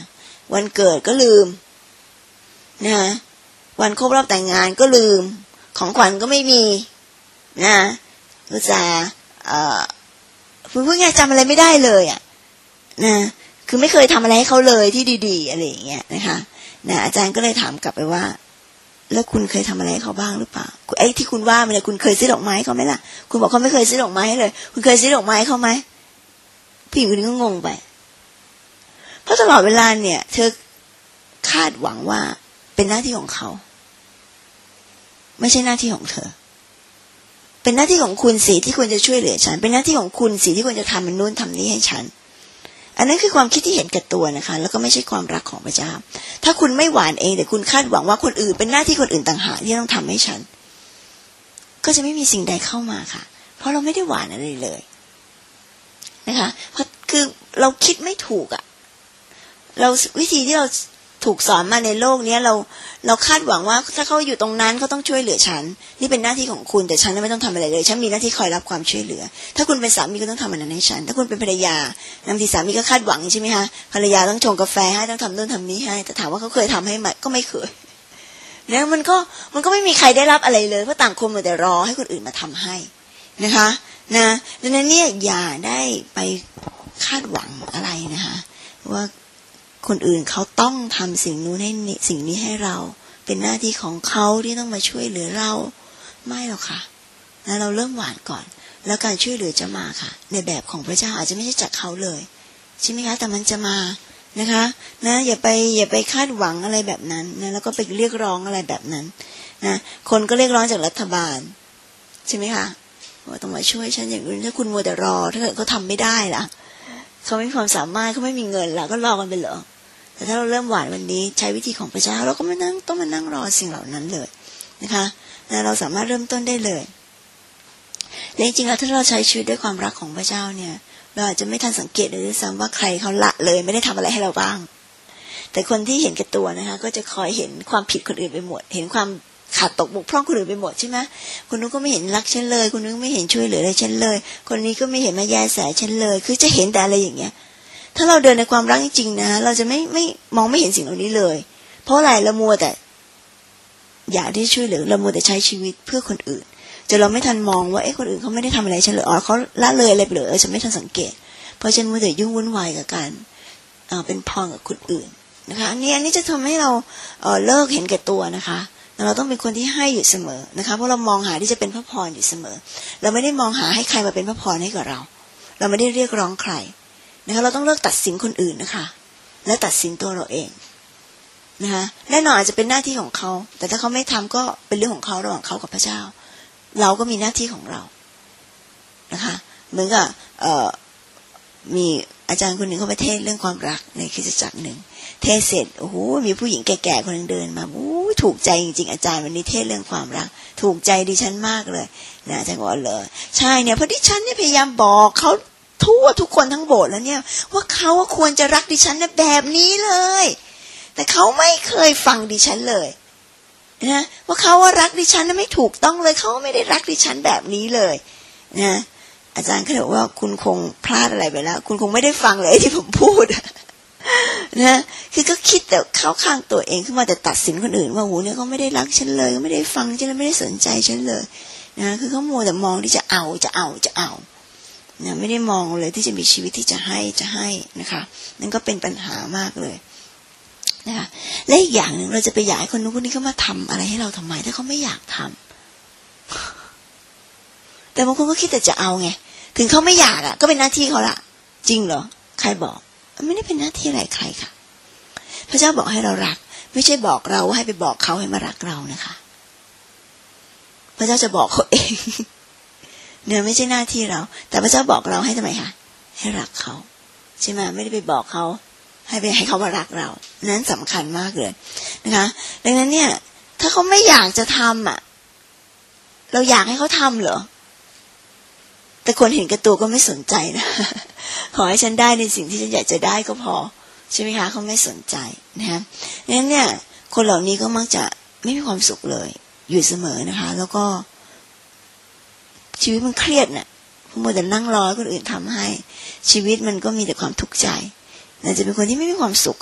Speaker 1: วันเกิดก็ลืมนะวันครบรอบแต่งงานก็ลืมของขวัญก็ไม่มีนะอุตส่าห์เอ่อพูดง่ายๆจำอะไรไม่ได้เลยอ่ะนะคือไม่เคยทำอะไรให้เขาเลยที่ดีๆอะไรอย่างเงี้ยนะคะนะอาจารย์ก็เลยถามกลับไปว่าแล้วคุณเคยทำอะไรให้เขาบ้างหรือเปล่าไอ้ที่คุณว่ามันเนี่ยคุณเคยซื้อดอกไม้เขาไหมล่ะคุณบอกเขาไม่เคยซื้อดอกไม้เลยคุณเคยซื้อดอกไม้เขาไหมผู้หญิงคนนี้ก็งงไปเพราะตลอดเวลาเนี่ยเธอคาดหวังว่าเป็นหน้าที่ของเขาไม่ใช่หน้าที่ของเธอเป็นหน้าที่ของคุณสิที่ควรจะช่วยเหลือฉันเป็นหน้าที่ของคุณสิที่ควรจะทำมันนู้นทำนี้ให้ฉันอันนั้นคือความคิดที่เห็นแก่ตัวนะคะแล้วก็ไม่ใช่ความรักของพระเจ้าถ้าคุณไม่หวานเองแต่คุณคาดหวังว่าคนอื่นเป็นหน้าที่คนอื่นต่างหากที่ต้องทำให้ฉันก็จะไม่มีสิ่งใดเข้ามาค่ะเพราะเราไม่ได้หวานอะไรเลยนะคะเพราะคือเราคิดไม่ถูกอ่ะเราวิธีที่เราถูกสอนมาในโลกนี้เราเราคาดหวังว่าถ้าเขาอยู่ตรงนั้นเขาต้องช่วยเหลือฉันนี่เป็นหน้าที่ของคุณแต่ฉันไม่ต้องทำอะไรเลยฉันมีหน้าที่คอยรับความช่วยเหลือถ้าคุณเป็นสามีก็ต้องทำอันนั้นให้ฉันถ้าคุณเป็นภรรยาบางทีสามีก็คาดหวังใช่ไหมคะภรรยาต้องชงกาแฟให้ต้องทำนู่นทำนี้ให้แต่ถามว่าเขาเคยทำให้ไหมก็ไม่เคยแล้วมันก็มันก็ไม่มีใครได้รับอะไรเลยเพราะต่างคนมัวแต่รอให้คนอื่นมาทำให้นะคะนะดังนั้นเนี่ยอย่าได้ไปคาดหวังอะไรนะคะว่าคนอื่นเขาต้องทำสิ่งนู้นให้สิ่งนี้ให้เราเป็นหน้าที่ของเขาที่ต้องมาช่วยเหลือเราไม่หรอกค่ะนะเราเริ่มหวานก่อนแล้วการช่วยเหลือจะมาค่ะในแบบของพระเจ้าอาจจะไม่ใช่จากเขาเลยใช่ไหมคะแต่มันจะมานะคะนะอย่าไปอย่าไปคาดหวังอะไรแบบนั้นนะแล้วก็ไปเรียกร้องอะไรแบบนั้นนะคนก็เรียกร้องจากรัฐบาลใช่ไหมคะว่าต้องมาช่วยฉันอย่างนี้ถ้าคุณมัวแต่รอถ้าเกิดเขาทำไม่ได้ล่ะเขาไม่มีความสามารถเขาไม่มีเงินล่ะก็รอกันไปเหรอแต่ถ้าเราเริ่มหวานวันนี้ใช้วิธีของพระเจ้าเราก็ไม่นั่งต้องมานั่งรอสิ่งเหล่านั้นเลยนะคะเราสามารถเริ่มต้นได้เลยและจริงๆแล้วถ้าเราใช้ชีวิตด้วยความรักของพระเจ้าเนี่ยเราอาจจะไม่ทันสังเกตเลยด้วยซ้ำว่าใครเขาละเลยไม่ได้ทำอะไรให้เราบ้างแต่คนที่เห็นแก่ตัวนะคะก็จะคอยเห็นความผิดคนอื่นไปหมดเห็นความขาดตกบกพร่องคนอื่นไปหมดใช่ไหมคนนู้นก็ไม่เห็นรักฉันเลยคนนู้นไม่เห็นช่วยเหลืออะไรฉันเลยคนนี้ก็ไม่เห็นมาแย่แสฉันเลยคือจะเห็นแต่อะไรอย่างเงี้ยถ้าเราเดินในความรักจริงๆนะเราจะไม่ไม่มองไม่เห็นสิ่งเหล่านี้เลยเพราะอะไรเรามัวแต่อยากที่ช่วยเหลือเรามัวแต่ใช้ชีวิตเพื่อคนอื่นจนเราไม่ทันมองว่าเอ๊ะคนอื่นเขาไม่ได้ทำอะไรฉันเลยอ๋อเขาละเลยอะไรไปเลยเออฉันไม่ทันสังเกตเพราะฉันมัวแต่ยุ่งวุ่นวายกับการเอ่อเป็นพรกับคนอื่นนะคะอันนี้อันนี้จะทำให้เราเอ่อเลิกเห็นแก่ตัวนะคะเราต้องเป็นคนที่ให้อยู่เสมอนะคะเพราะเรามองหาที่จะเป็นพระพรอยู่เสมอเราไม่ได้มองหาให้ใครมาเป็นพระพรให้กับเราเราไม่ได้เรียกร้องใครนะคะเราต้องเลิกตัดสินคนอื่นนะคะและตัดสินตัวเราเองนะคะแน่นอนอาจจะเป็นหน้าที่ของเขาแต่ถ้าเขาไม่ทำก็เป็นเรื่องของเขาระหว่างเขากับพระเจ้าเราก็มีหน้าที่ของเรานะคะเหมือนกับเอ่อมีอาจารย์คนหนึ่งเขาไปเทศเรื่องความรักในคริสตจักรหนึ่งเทศเสร็จโอ้โหมีผู้หญิงแก่ๆคนนึงเดินมาโอ้ถูกใจจริงๆอาจารย์วันนี้เทศเรื่องความรักถูกใจดิฉันมากเลยนะอาจารย์บอกเลยใช่เนี่ยเพราะดิฉันเนี่ยพยายามบอกเขาทั่วทุกคนทั้งโบสถ์แล้วเนี่ยว่าเขาควรจะรักดิฉันนะแบบนี้เลยแต่เขาไม่เคยฟังดิฉันเลยนะว่าเขาว่ารักดิฉันนะไม่ถูกต้องเลยเขาไม่ได้รักดิฉันแบบนี้เลยนะอาจารย์ก็บอกว่าคุณคงพลาดอะไรไปแล้วคุณคงไม่ได้ฟังเลยที่ผมพูดนะคือก็คิดแต่เข้าข้างตัวเองขึ้นมาแต่ตัดสินคนอื่นว่าโหเนี่ยเขาไม่ได้รักฉันเลยเขาไม่ได้ฟังฉันเลยไม่ได้สนใจฉันเลยนะคือเขามัวแต่มองที่จะเอาจะเอาจะเอานะไม่ได้มองเลยที่จะมีชีวิตที่จะให้จะให้นะคะนั่นก็เป็นปัญหามากเลยนะคะและอีกอย่างหนึ่งเราจะไปอยากให้คนนู้นคนนี้เขามาทำอะไรให้เราทำไมถ้าเขาไม่อยากทำแต่บางคนก็คิดแต่จะเอาไงถึงเขาไม่อยากอ่ะก็เป็นหน้าที่เขาละจริงเหรอใครบอกไม่ได้เป็นหน้าที่อะไรใครค่ะพระเจ้าบอกให้เรารักไม่ใช่บอกเราว่าให้ไปบอกเขาให้มารักเรานะคะพระเจ้าจะบอกเขาเองเนี่ยไม่ใช่หน้าที่เราแต่พระเจ้าบอกเราให้ทำไมคะให้รักเขาใช่ไหมไม่ได้ไปบอกเขาให้ไปให้เขามารักเรานั้นสำคัญมากเลยนะคะดังนั้นเนี่ยถ้าเขาไม่อยากจะทำอ่ะเราอยากให้เขาทำเหรอแต่คนเห็นแก่ตัวก็ไม่สนใจนะขอให้ฉันได้ในสิ่งที่ฉันอยากจะได้ก็พอใช่ไหมคะเขาไม่สนใจนะคะดังนั้นเนี่ยคนเหล่านี้ก็มักจะไม่มีความสุขเลยอยู่เสมอนะคะแล้วก็ชีวิตมันเครียดน่ะมัวแต่นั่งรอคนอื่นทำให้ชีวิตมันก็มีแต่ความทุกข์ใจน่าจะเป็นคนที่ไม่มีความสุขอ่ะ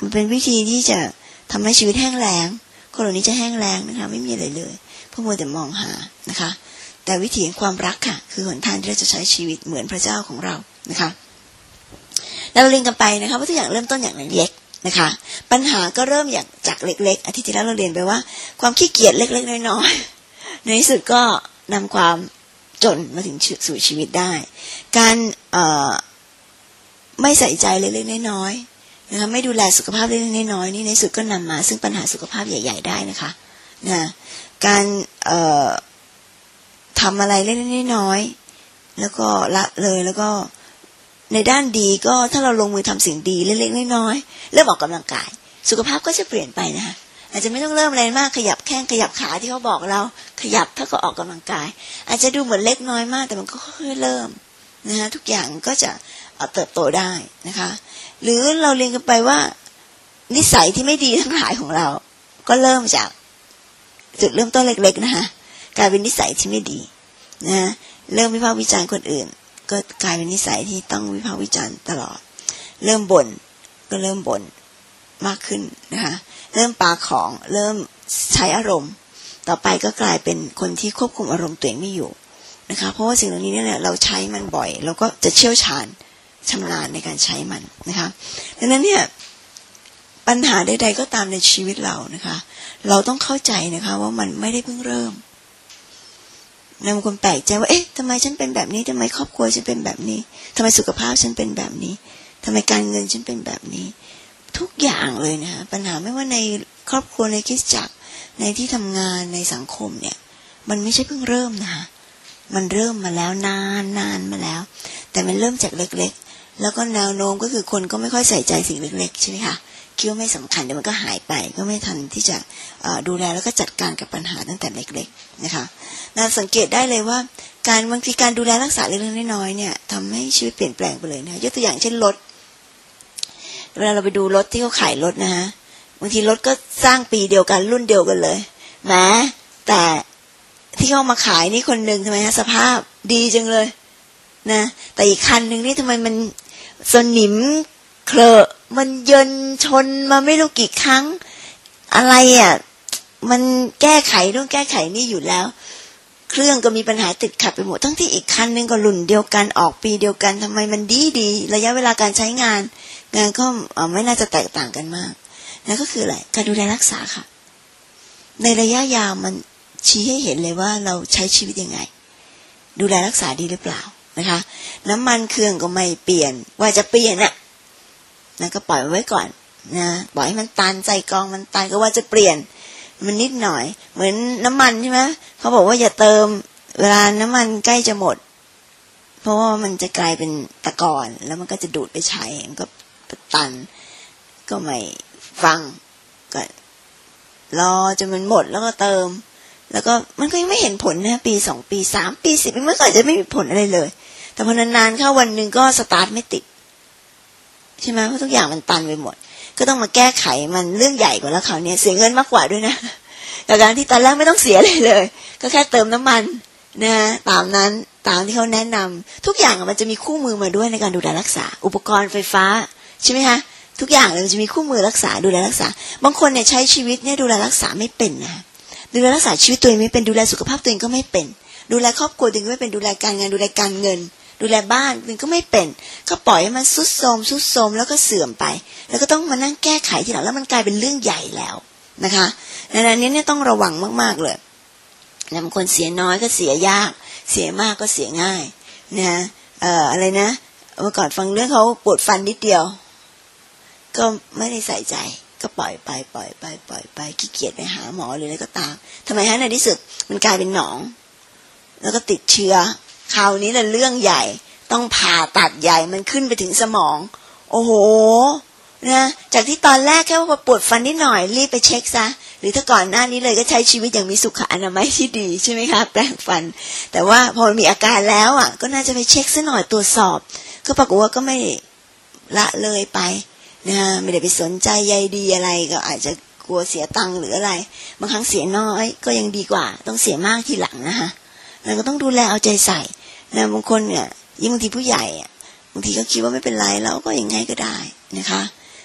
Speaker 1: มันเป็นวิธีที่จะทำให้ชีวิตแห้งแล้งคนเหล่านี้จะแห้งแล้งนะคะไม่มีอะไรเลยเพราะมัวแต่มองหานะคะแต่วิถีแห่งความรักค่ะคือหนทางที่เราจะใช้ชีวิตเหมือนพระเจ้าของเรานะคะแล้วเราเรียนกันไปนะคะว่าทุกอย่างเริ่มต้นอย่างเล็กๆนะคะปัญหาก็เริ่มอย่างจากเล็กๆอาทิตย์ที่แล้วเราเรียนไปว่าความขี้เกียจเล็กๆน้อยๆในที่สุดก็นำความจนมาถึงสู่ชีวิตได้การเอ่อไม่ใส่ใจเล็กๆน้อยๆนะคะไม่ดูแลสุขภาพเล็กๆน้อยๆนี่ในสุดก็นำมาซึ่งปัญหาสุขภาพใหญ่ๆได้นะคะนะการเอ่อทำอะไรเล็กๆน้อยๆแล้วก็ละเลยแล้วก็ในด้านดีก็ถ้าเราลงมือทำสิ่งดีเล็กๆน้อยๆเริ่มออกกำลังกายสุขภาพก็จะเปลี่ยนไปนะคะอาจจะไม่ต้องเริ่มอะไรมากขยับแข้งขยับขาที่เขาบอกเราขยับเท่ากับออกกำลังกายอาจจะดูเหมือนเล็กน้อยมากแต่มันก็ค่อยๆเริ่มนะคะทุกอย่างก็จะเติบโตได้นะคะหรือเราเรียนกันไปว่านิสัยที่ไม่ดีทั้งหลายของเราก็เริ่มจากจุดเริ่มต้นเล็กๆนะคะกลายเป็นนิสัยที่ไม่ดีนะเริ่มวิพากษ์วิจารณ์คนอื่นก็กลายเป็นนิสัยที่ต้องวิพากษ์วิจารณ์ตลอดเริ่มบ่นก็เริ่มบ่นมากขึ้นนะคะเริ่มปาของเริ่มใช้อารมณ์ต่อไปก็กลายเป็นคนที่ควบคุมอารมณ์ตัวเองไม่อยู่นะคะเพราะว่าสิ่งเหล่านี้เนี่ยเราใช้มันบ่อยเราก็จะเชี่ยวชาญชำนาญในการใช้มันนะคะดังนั้นเนี่ยปัญหาใดๆก็ตามในชีวิตเรานะคะเราต้องเข้าใจนะคะว่ามันไม่ได้เพิ่งเริ่มบางคนแปลกใจว่าเอ๊ะทำไมฉันเป็นแบบนี้ทำไมครอบครัวฉันเป็นแบบนี้ทำไมสุขภาพฉันเป็นแบบนี้ทำไมการเงินฉันเป็นแบบนี้ทุกอย่างเลยนะคะปัญหาไม่ว่าในครอบครัวในคริสตจักรในที่ทำงานในสังคมเนี่ยมันไม่ใช่เพิ่งเริ่มนะคะมันเริ่มมาแล้วนานนานมาแล้วแต่มันเริ่มจากเล็กๆแล้วก็แนวโน้มก็คือคนก็ไม่ค่อยใส่ใจสิ่งเล็กๆใช่ไหมคะคิดว่าไม่สำคัญเดี๋ยวมันก็หายไปก็ไม่ทันที่จะดูแลแล้วก็จัดการกับปัญหาตั้งแต่เล็กๆนะคะเราสังเกตได้เลยว่าการบางทีการดูแลรักษาเล็กๆน้อยๆเนี่ยทำให้ชีวิตเปลี่ยนแปลงไปเลยนะยกตัวอย่างเช่นรถเวลาเราไปดูรถที่เขาขายรถนะฮะบางทีรถก็สร้างปีเดียวกันรุ่นเดียวกันเลยแม้แต่ที่เขามาขายนี่คนหนึ่งทำไมฮะสภาพดีจังเลยนะแต่อีกคันหนึ่งนี่ทำไมมันสนิมเคลอะมันเยินชนมาไม่รู้กี่ครั้งอะไรอ่ะมันแก้ไขต้องแก้ไขนี่อยู่แล้วเครื่องก็มีปัญหาติดขัดไปหมดทั้งที่อีกคันนึงก็รุ่นเดียวกันออกปีเดียวกันทำไมมันดีดีระยะเวลาการใช้งานงานก็ไม่น่าจะแตกต่างกันมากนั่นก็คืออะไรการดูแลรักษาค่ะในระยะยาวมันชี้ให้เห็นเลยว่าเราใช้ชีวิตยังไงดูแลรักษาดีหรือเปล่านะคะน้ำมันเครื่องก็ไม่เปลี่ยนว่าจะเปลี่ยนน่ะนั่นก็ปล่อยไว้ก่อนนะปล่อยให้มันตันใจกองมันตันก็ว่าจะเปลี่ยนมันนิดหน่อยเหมือนน้ำมันใช่ไหมเขาบอกว่าอย่าเติมเวลาน้ำมันใกล้จะหมดเพราะว่ามันจะกลายเป็นตะกอนแล้วมันก็จะดูดไปใช้มันก็ตันก็ไม่ฟังก็รอจนมันหมดแล้วก็เติมแล้วก็มันก็ยังไม่เห็นผลนะปีสองปีสามปีสิบปีมันก็จะไม่มีผลอะไรเลยแต่พอนานๆเข้าวันนึงก็สตาร์ทไม่ติดใช่ไหมเพราะทุกอย่างมันตันไปหมดก็ต้องมาแก้ไขมันเรื่องใหญ่กว่าแล้วเขาเนี่ยเสียเงินมากกว่าด้วยนะแต่การที่ตอนแรกไม่ต้องเสียเลยเลยก็แค่เติมน้ำมันนะตามนั้นตามที่เขาแนะนำทุกอย่างมันจะมีคู่มือมาด้วยในการดูแลรักษาอุปกรณ์ไฟฟ้าใช่ไหมคะทุกอย่างเลยมันจะมีคู่มือรักษาดูแลรักษาบางคนเนี่ยใช้ชีวิตเนี่ยดูแลรักษาไม่เป็นนะดูแลรักษาชีวิตตัวเองไม่เป็นดูแลสุขภาพตัวเองก็ไม่เป็นดูแลครอบครัวตัวเองไม่เป็นดูแลการงานดูแลการเงินดูแลบ้านมันก็ไม่เป็นก็ปล่อยให้มันทรุดโทรมทรุดโทรมแล้วก็เสื่อมไปแล้วก็ต้องมานั่งแก้ไขทีหลังแล้วมันกลายเป็นเรื่องใหญ่แล้วนะคะดังนั้นเนี่ยต้องระวังมากๆเลยบางคนเสียน้อยก็เสียยากเสียมากก็เสียง่ายนะเอ่ออะไรนะเมื่อก่อนฟังเรื่องเขาปวดฟันนิดเดียวก็ไม่ได้ใส่ใจก็ปล่อยไปปล่อยไปปล่อยไปขี้เกียจไปหาหมอหรืออะไรก็ตามทำไมฮะในที่สุดมันกลายเป็นหนองแล้วก็ติดเชื้อคราวนี้แหละเรื่องใหญ่ต้องผ่าตัดใหญ่มันขึ้นไปถึงสมองโอ้โหนะจากที่ตอนแรกแค่ว่าปวดฟันนิดหน่อยรีบไปเช็คซะหรือถ้าก่อนหน้านี้เลยก็ใช้ชีวิตอย่างมีสุขอนามัยที่ดีใช่ไหมคะแปรงฟันแต่ว่าพอมีอาการแล้วอ่ะก็น่าจะไปเช็คซะหน่อยตรวจสอบก็ปรากฏว่าก็ไม่ละเลยไปนะไม่ได้ไปสนใจใยดีอะไรก็อาจจะกลัวเสียตังค์หรืออะไรบางครั้งเสียน้อยก็ยังดีกว่าต้องเสียมากทีหลังนะคะแล้วก็ต้องดูแลเอาใจใส่นะบางคนเนี่ยยิ่งบางทีผู้ใหญ่อ่ะบางทีก็คิดว่าไม่เป็นไรแล้วก็อย่างไงก็ได้นะคะ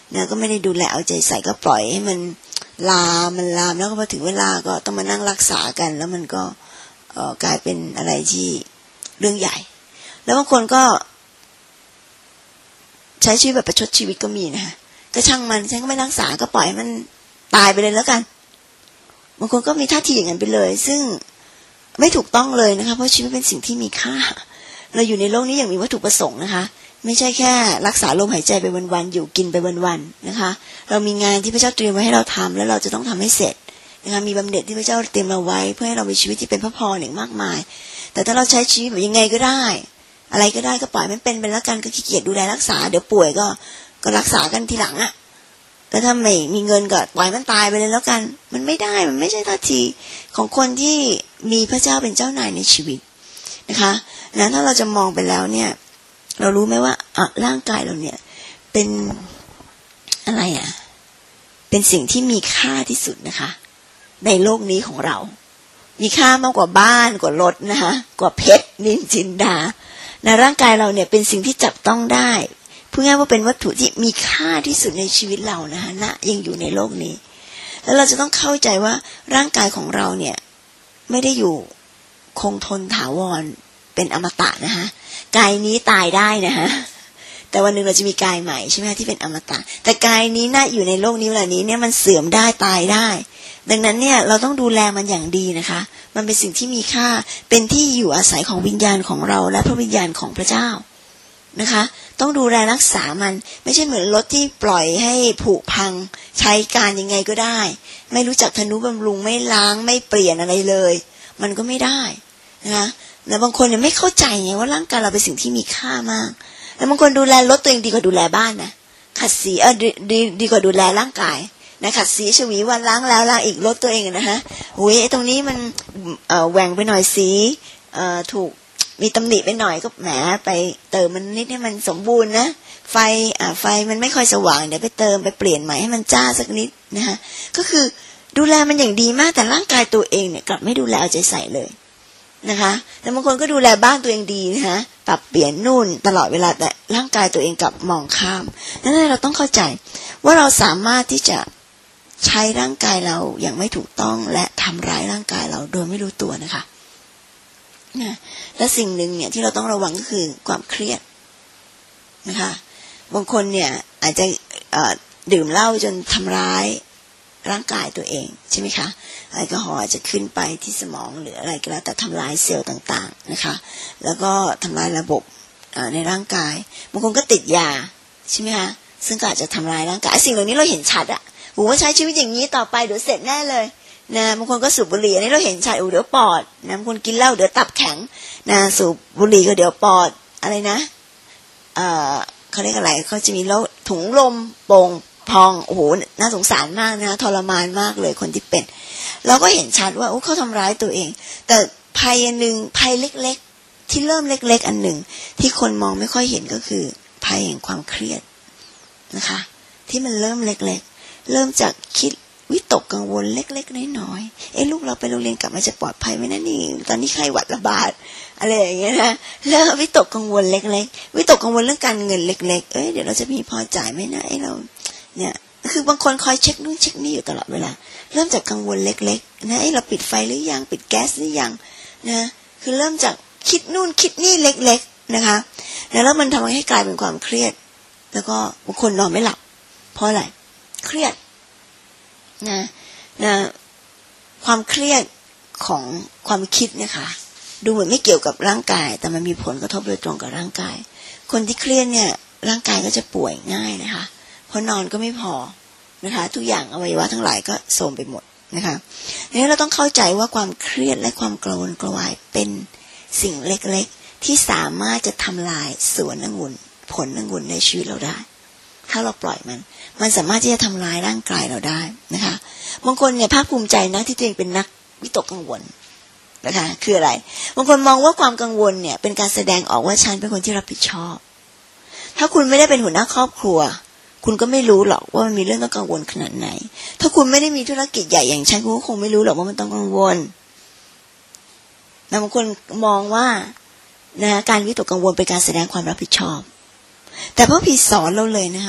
Speaker 1: นะก็ไม่ได้ดูแลเอาใจใส่ก็ปล่อยให้มันลามมันลามแล้วก็พอถึงเวลาก็ต้องมานั่งรักษากันแล้วมันก็เอ่อกลายเป็นอะไรที่เรื่องใหญ่แล้วบางคนก็ใช้ชีวิตแบบประชดชีวิตก็มีนะก็ช่างมันฉันก็ไม่รักษาก็ปล่อยให้มันตายไปเลยแล้วกันบางคนก็มีท่าทีอย่างนั้นไปเลยซึ่งไม่ถูกต้องเลยนะคะเพราะชีวิตเป็นสิ่งที่มีค่าเราอยู่ในโลกนี้อย่างมีวัตถุประสงค์นะคะไม่ใช่แค่รักษาลมหายใจไปวันๆอยู่กินไปวันๆนะคะเรามีงานที่พระเจ้าเตรียมไว้ให้เราทำแล้วเราจะต้องทำให้เสร็จนะคะมีบำเหน็จที่พระเจ้าเตรียมเราไว้เพื่อให้เรามีชีวิตที่เป็นพระพรอย่างมากมายแต่ถ้าเราใช้ชีวิตแบบยังไงก็ได้อะไรก็ได้ก็ปล่อยมันเป็นไปแล้วกันก็ขี้เกียจดูแลรักษาเดี๋ยวป่วยก็ก็รักษากันทีหลังอ่ะแล้วถ้าไม่มีเงินก็ปล่อยมันตายไปเลยแล้วกันมันไม่ได้มันไม่ใช่ท่าทีของคนที่มีพระเจ้าเป็นเจ้านายในชีวิตนะคะนั้นถ้าเราจะมองไปแล้วเนี่ยเรารู้ไหมว่าอ่ะร่างกายเราเนี่ยเป็นอะไรอ่ะเป็นสิ่งที่มีค่าที่สุดนะคะในโลกนี้ของเรามีค่ามากกว่าบ้านกว่ารถนะคะกว่าเพชรนินจินดานะร่างกายเราเนี่ยเป็นสิ่งที่จับต้องได้พูดง่ายว่าเป็นวัตถุที่มีค่าที่สุดในชีวิตเรานะคะณยังอยู่ในโลกนี้แล้วเราจะต้องเข้าใจว่าร่างกายของเราเนี่ยไม่ได้อยู่คงทนถาวรเป็นอมตะนะคะกายนี้ตายได้นะคะแต่วันหนึ่งเราจะมีกายใหม่ใช่ไหมที่เป็นอมตะแต่กายนี้น่ะอยู่ในโลกนี้เวลานี้เนี่ยมันเสื่อมได้ตายได้ดังนั้นเนี่ยเราต้องดูแลมันอย่างดีนะคะมันเป็นสิ่งที่มีค่าเป็นที่อยู่อาศัยของวิญญาณของเราและพระวิญญาณของพระเจ้านะคะต้องดูแลรักษามันไม่ใช่เหมือนรถที่ปล่อยให้ผุพังใช้การยังไงก็ได้ไม่รู้จักทนุบำรุงไม่ล้างไม่เปลี่ยนอะไรเลยมันก็ไม่ได้นะคะแต่บางคนเนี่ยไม่เข้าใจไงว่าร่างกายเราเป็นสิ่งที่มีค่ามากแล้วบางคนดูแลรถตัวเองดีกว่าดูแลบ้านนะขัดสีเออดีดีดีกว่าดูแลร่างกายนะขัดสีฉวีวันล้างแล้วล้างอีกรถตัวเองนะฮะโอ้ยตรงนี้มันเอ่อแหว่งไปหน่อยสีเอ่อถูกมีตำหนิไปหน่อยก็แหมไปเติมมันนิดให้มันสมบูรณ์นะไฟอ่าไฟมันไม่ค่อยสว่างเดี๋ยวไปเติมไปเปลี่ยนใหม่ให้มันจ้าสักนิดนะฮะก็คือดูแลมันอย่างดีมากแต่ร่างกายตัวเองเนี่ยกลับไม่ดูแลเอาใจใส่เลยนะคะแต่บางคนก็ดูแลบ้านตัวเองดีนะคะปรับเปลี่ยนนู่นตลอดเวลาแต่ร่างกายตัวเองกลับมองข้ามนั่นเราต้องเข้าใจว่าเราสามารถที่จะใช้ร่างกายเราอย่างไม่ถูกต้องและทำร้ายร่างกายเราโดยไม่รู้ตัวนะคะนะและสิ่งหนึ่งเนี่ยที่เราต้องระวังก็คือความเครียดนะคะบางคนเนี่ยอาจจะดื่มเหล้าจนทำร้ายร่างกายตัวเองใช่ไหมคะแอลกอฮอล์จะขึ้นไปที่สมองหรืออะไรก็แล้วแต่ทำลายเซลล์ต่างๆนะคะแล้วก็ทำลายระบบในร่างกายบางคนก็ติดยาใช่ไหมคะซึ่งก็อาจจะทำลายร่างกายสิ่งเหล่านี้เราเห็นชัดอะผมว่าใช้ชีวิตอย่างนี้ต่อไปเดี๋ยวเสร็จแน่เลยนะบางคนก็สูบบุหรี่อันนี้เราเห็นชัดเดี๋ยวปอดนะบางคนกินเหล้าเดี๋ยวตับแข็งนะสูบบุหรี่ก็เดี๋ยวปอดอะไรนะเอ่อเขาเรียกอะไรเขาจะมีโรคถุงลมโป่งพองโอ้โหน่าสงสารมากนะทรมานมากเลยคนที่เป็นเราก็เห็นชัดว่าโอ้เขาทำร้ายตัวเองแต่ภัยอันหนึ่งภัยเล็กๆที่เริ่มเล็กๆอันหนึ่งที่คนมองไม่ค่อยเห็นก็คือภัยแห่งความเครียดนะคะที่มันเริ่มเล็กๆเริ่มจากคิดวิตกกังวลเล็กๆน้อยๆเอ้ลูกเราไปโรงเรียนกลับมาจะปลอดภัยไหมนะนี่ตอนนี้ไข้หวัดระบาดอะไรอย่างเงี้ยนะแล้ววิตกกังวลเล็กๆวิตกกังวลเรื่องการเงินเล็กๆเอ้ยเดี๋ยวเราจะมีพอจ่ายไหมนะไอ้เราเนี่ยคือบางคนคอยเช็คนู่นเช็คนี่อยู่ตลอดเวลาเริ่มจากกังวลเล็กๆนะไอ้เราปิดไฟหรือยังปิดแก๊สหรือยังนะคือเริ่มจากคิดนู่นคิดนี่เล็กๆนะคะแล้วมันทำให้กลายเป็นความเครียดแล้วก็บางคนนอนไม่หลับเพราะอะไรเครียดนะนะความเครียดของความคิดนะคะดูเหมือนไม่เกี่ยวกับร่างกายแต่มันมีผลกระทบโดยตรงกับร่างกายคนที่เครียดเนี่ยร่างกายก็จะป่วยง่ายนะคะเพราะนอนก็ไม่พอนะคะทุกอย่างอวัยวะทั้งหลายก็โทรมไปหมดนะคะดังนั้นเราต้องเข้าใจว่าความเครียดและความกระวนกระวายเป็นสิ่งเล็กๆที่สามารถจะทำลายสวนองุ่นผลองุ่นในชีวิตเราได้ถ้าเราปล่อยมันมันสามารถที่จะทำลายร่างกายเราได้นะคะบางคนเนี่ยภาคภูมิใจนะที่ตัวเองเป็นนักวิตกกังวลนะคะคืออะไรบางคนมองว่าความกังวลเนี่ยเป็นการแสดงออกว่าฉันเป็นคนที่รับผิดชอบถ้าคุณไม่ได้เป็นหัวหน้าครอบครัวคุณก็ไม่รู้หรอกว่ามันมีเรื่องต้องกังวลขนาดไหนถ้าคุณไม่ได้มีธุรกิจใหญ่อย่างฉันคุณก็คงไม่รู้หรอกว่ามันต้องกังวลแต่บางคนมองว่านะการวิตกกังวลเป็นการแสดงความรับผิดชอบแต่พระพีสอนเราเลยนะคะว่า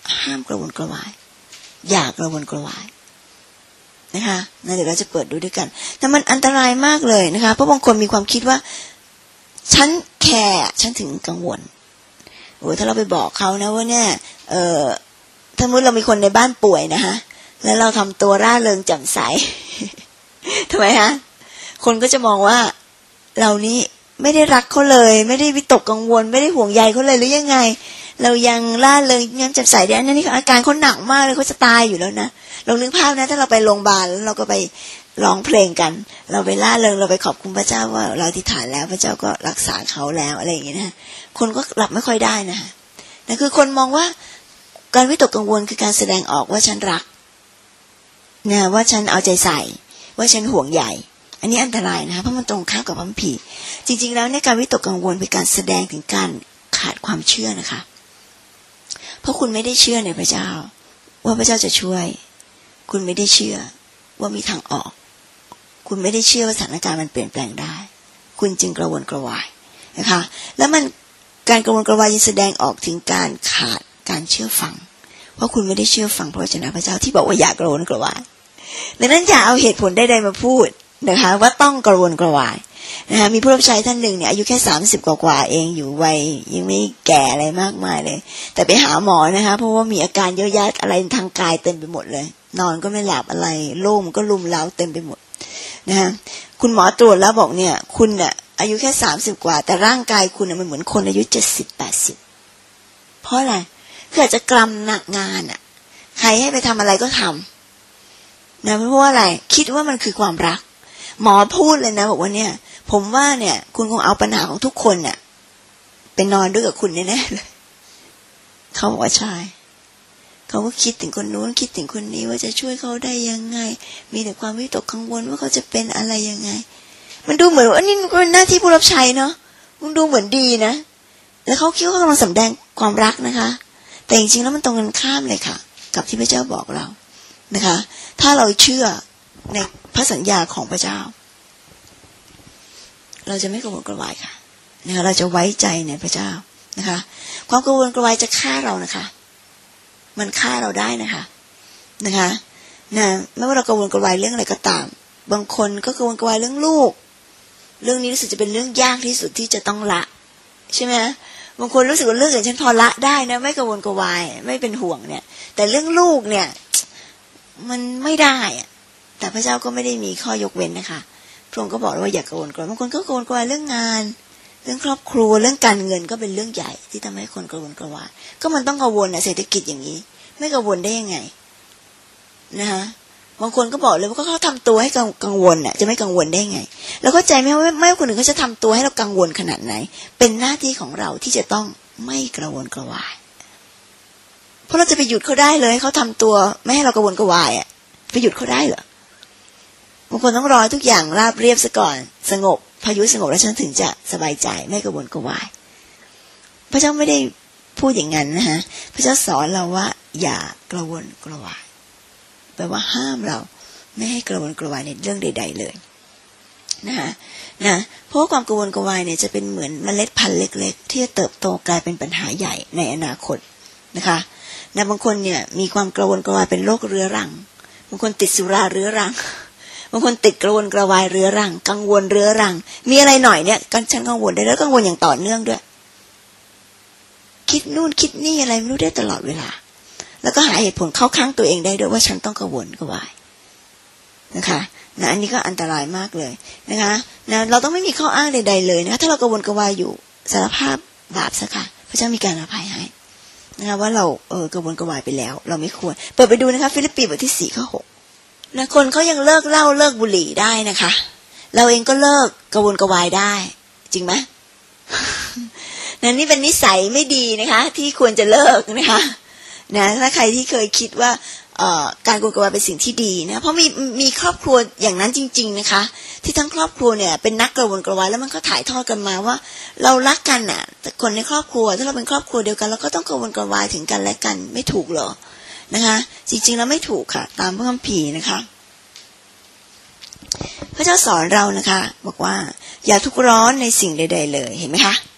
Speaker 1: ห้ามกระวนกระวายอย่ากระวนกระวายนะคะเดี๋ยวเราจะเปิดดูด้วยกันแต่มันอันตรายมากเลยนะคะเพราะบางคนมีความคิดว่าฉันแคร์ฉันถึงกังวลโอ้ถ้าเราไปบอกเขานะว่าเนี่ยเอ่อถ้าเมื่อเรามีคนในบ้านป่วยนะคะแล้วเราทำตัวร่าเริงแจ่มใสทำไมฮะคนก็จะมองว่าเรานี่ไม่ได้รักเขาเลยไม่ได้วิตกกังวลไม่ได้ห่วงใยเขาเลยหรือยังไงเรายังร่าเริงยังแจ่มใสได้นั่นนี่อาการเขาหนักมากเลยเขาจะตายอยู่แล้วนะลองนึกภาพนะถ้าเราไปโรงพยาบาลแล้วเราก็ไปร้องเพลงกันเราไปร่าเริงเราไปขอบคุณพระเจ้าว่าเราอธิษฐานแล้วพระเจ้าก็รักษาเขาแล้วอะไรอย่างเงี้ยนะคนก็หลับไม่ค่อยได้นะนั่นคือคนมองว่าการวิตกกังวลคือการแสดงออกว่าฉันรักนะว่าฉันเอาใจใส่ว่าฉันห่วงใยอันนี้อันตรายนะคะเพราะมันตรงข้ามกับพระคัมภีร์จริงๆแล้วในการวิตกกังวลเป็นการแสดงถึงการขาดความเชื่อนะคะเพราะคุณไม่ได้เชื่อในพระเจ้าว่าพระเจ้าจะช่วยคุณไม่ได้เชื่อว่ามีทางออกคุณไม่ได้เชื่อว่าสถานการณ์มันเปลี่ยนแปลงได้คุณจึงกระวนกระวายนะคะแล้วมันการกระวนกระวายยังแสดงออกถึงการขาดการเชื่อฟังเพราะคุณไม่ได้เชื่อฟังพระวจนะพระเจ้าที่บอกว่าอย่ากระวนกระวายดังนั้นอย่าเอาเหตุผลใดๆมาพูดนะคะว่าต้องกระวนกระวายนะคะมีผู้รับใช้ท่านหนึ่งเนี่ยอายุแค่สามสิบกว่าๆเองอยู่วัยยังไม่แก่อะไรมากมายเลยแต่ไปหาหมอนะคะเพราะว่ามีอาการเยอะแยะอะไรทางกายเต็มไปหมดเลยนอนก็ไม่หลับอะไรโรคมันก็ลุมเล้าเต็มไปหมดนะคะคุณหมอตรวจแล้วบอกเนี่ยคุณน่ะอายุแค่สามสิบกว่าแต่ร่างกายคุณน่ะมันเหมือนคนอายุเจ็ดสิบ แปดสิบเพราะอะไรคืออาจจะกรำหนักงานอ่ะใครให้ไปทำอะไรก็ทำนะเพราะว่าอะไรคิดว่ามันคือความรักหมอพูดเลยนะบอกว่าเนี่ยผมว่าเนี่ยคุณคงเอาปัญหาของทุกคนเนี่ยไปนอนด้วยกับคุณแน่ๆเลยเขาบอกว่าใช่เขาก็คิดถึงคนนู้นคิดถึงคนนี้ว่าจะช่วยเขาได้ยังไงมีแต่ความวิตกกังวลว่าเขาจะเป็นอะไรยังไงมันดูเหมือนว่านี่มันเป็นหน้าที่ผู้รับใช้เนาะมันดูเหมือนดีนะแล้วเขาคิดว่าเขากำลังสำแดงความรักนะคะแต่จริงๆแล้วมันตรงกันข้ามเลยค่ะกับที่พระเจ้าบอกเรานะคะถ้าเราเชื่อในพระสัญญาของพระเจ้าเราจะไม่กระวนกระวายค่ะนะคะเราจะไว้ใจในพระเจ้านะคะความกระวนกระวายจะฆ่าเรานะคะมันฆ่าเราได้นะคะนะคะนะไม่ว่าเรากระวนกระวายเรื่องอะไรก็ตามบางคนก็กระวนกระวายเรื่องลูกเรื่องนี้รู้สึกจะเป็นเรื่องยากที่สุดที่จะต้องละใช่ไหมบางคนรู้สึกว่าเรื่องอย่างฉันพอละได้นะไม่กระวนกระวายไม่เป็นห่วงเนี่ยแต่เรื่องลูกเนี่ยมันไม่ได้แต่พระเจ้าก็ไม่ได้มีข้อยกเว้นนะคะพระองค์ก็บอกว่าอย่ากระวนกระวายบางคนก็กระวนกระวายเรื่องงานเรื่องครอบครัวเรื่องการเงินก็เป็นเรื่องใหญ่ที่ทำให้คนกระวนกระวายก็มันต้องกังวลนะเศรษฐกิจอย่างนี้ไม่กังวลได้ยังไงนะคะบางคนก็บอกเลยว่าเขาทำตัวให้กังวลน่ะจะไม่กังวลได้ไงแล้วเข้าใจไหมว่าไม่ว่าคนอื่นเขาจะทำตัวให้เรากังวลขนาดไหนเป็นหน้าที่ของเราที่จะต้องไม่กระวนกระวายเพราะเราจะไปหยุดเขาได้เลยเขาทำตัวไม่ให้เรากระวนกระวายอ่ะไปหยุดเขาได้เหรอบางคนต้องรอทุกอย่างราบเรียบซะก่อนสงบพายุสงบแล้วฉันถึงจะสบายใจไม่กระวนกระวายพระเจ้าไม่ได้พูดอย่างนั้นนะฮะพระเจ้าสอนเราว่าอย่ากระวนกระวายแปลว่าห้ามเราไม่ให้กระวนกระวายในเรื่องใดๆเลยนะคะนะเพราะความกระวนกระวายเนี่ยจะเป็นเหมือนเมล็ดพันธุ์เล็กๆที่จะเติบโตกลายเป็นปัญหาใหญ่ในอนาคตนะคะนะบางคนเนี่ยมีความกระวนกระวายเป็นโรคเรื้อรังบางคนติดสุราเรื้อรังบางคนติดกระวนกระวายเรื้อรังกังวลเรื้อรังมีอะไรหน่อยเนี่ยกันฉันกังวลได้แล้วกังวลอย่างต่อเนื่องด้วยคิดนู่นคิดนี่อะไรไม่รู้ได้ตลอดเวลาแล้วก็หาเหตุผลเข้าข้างตัวเองได้ด้วยว่าฉันต้องกังวลกระวายนะคะนะอันนี้ก็อันตรายมากเลยนะคะนะเราต้องไม่มีข้ออ้างใดๆเลยนะถ้าเรากังวลกระวายอยู่สารภาพบาปซะค่ะพระเจ้ามีการอภัยให้นะคะว่าเราเออกระวนกระวายไปแล้วเราไม่ควรเปิดไปดูนะคะฟิลิปปีบทที่สี่ข้อหกนะคนเขายังเลิกเหล้าเลิกบุหรี่ได้นะคะเราเองก็เลิกกระวนกระวายได้จริงไหม นั่นนี่เป็นนิสัยไม่ดีนะคะที่ควรจะเลิกนะคะนะถ้าใครที่เคยคิดว่าเอ่อการกระวนกระวายเป็นสิ่งที่ดีนะเพราะมีมีครอบครัวอย่างนั้นจริงๆนะคะที่ทั้งครอบครัวเนี่ยเป็นนักกระวนกระวายแล้วมันก็ถ่ายทอดกันมาว่าเรารักกันน่ะแต่คนในครอบครัวถ้าเราเป็นครอบครัวเดียวกันเราก็ต้องกระวนกระวายถึงกันและกันไม่ถูกหรอนะคะจริงๆแล้วไม่ถูกค่ะตามพระคัมภีร์นะคะพระเจ้าสอนเรานะคะบอกว่าอย่าทุกข์ร้อนในสิ่งใดๆเลยเห็นไหมคะพ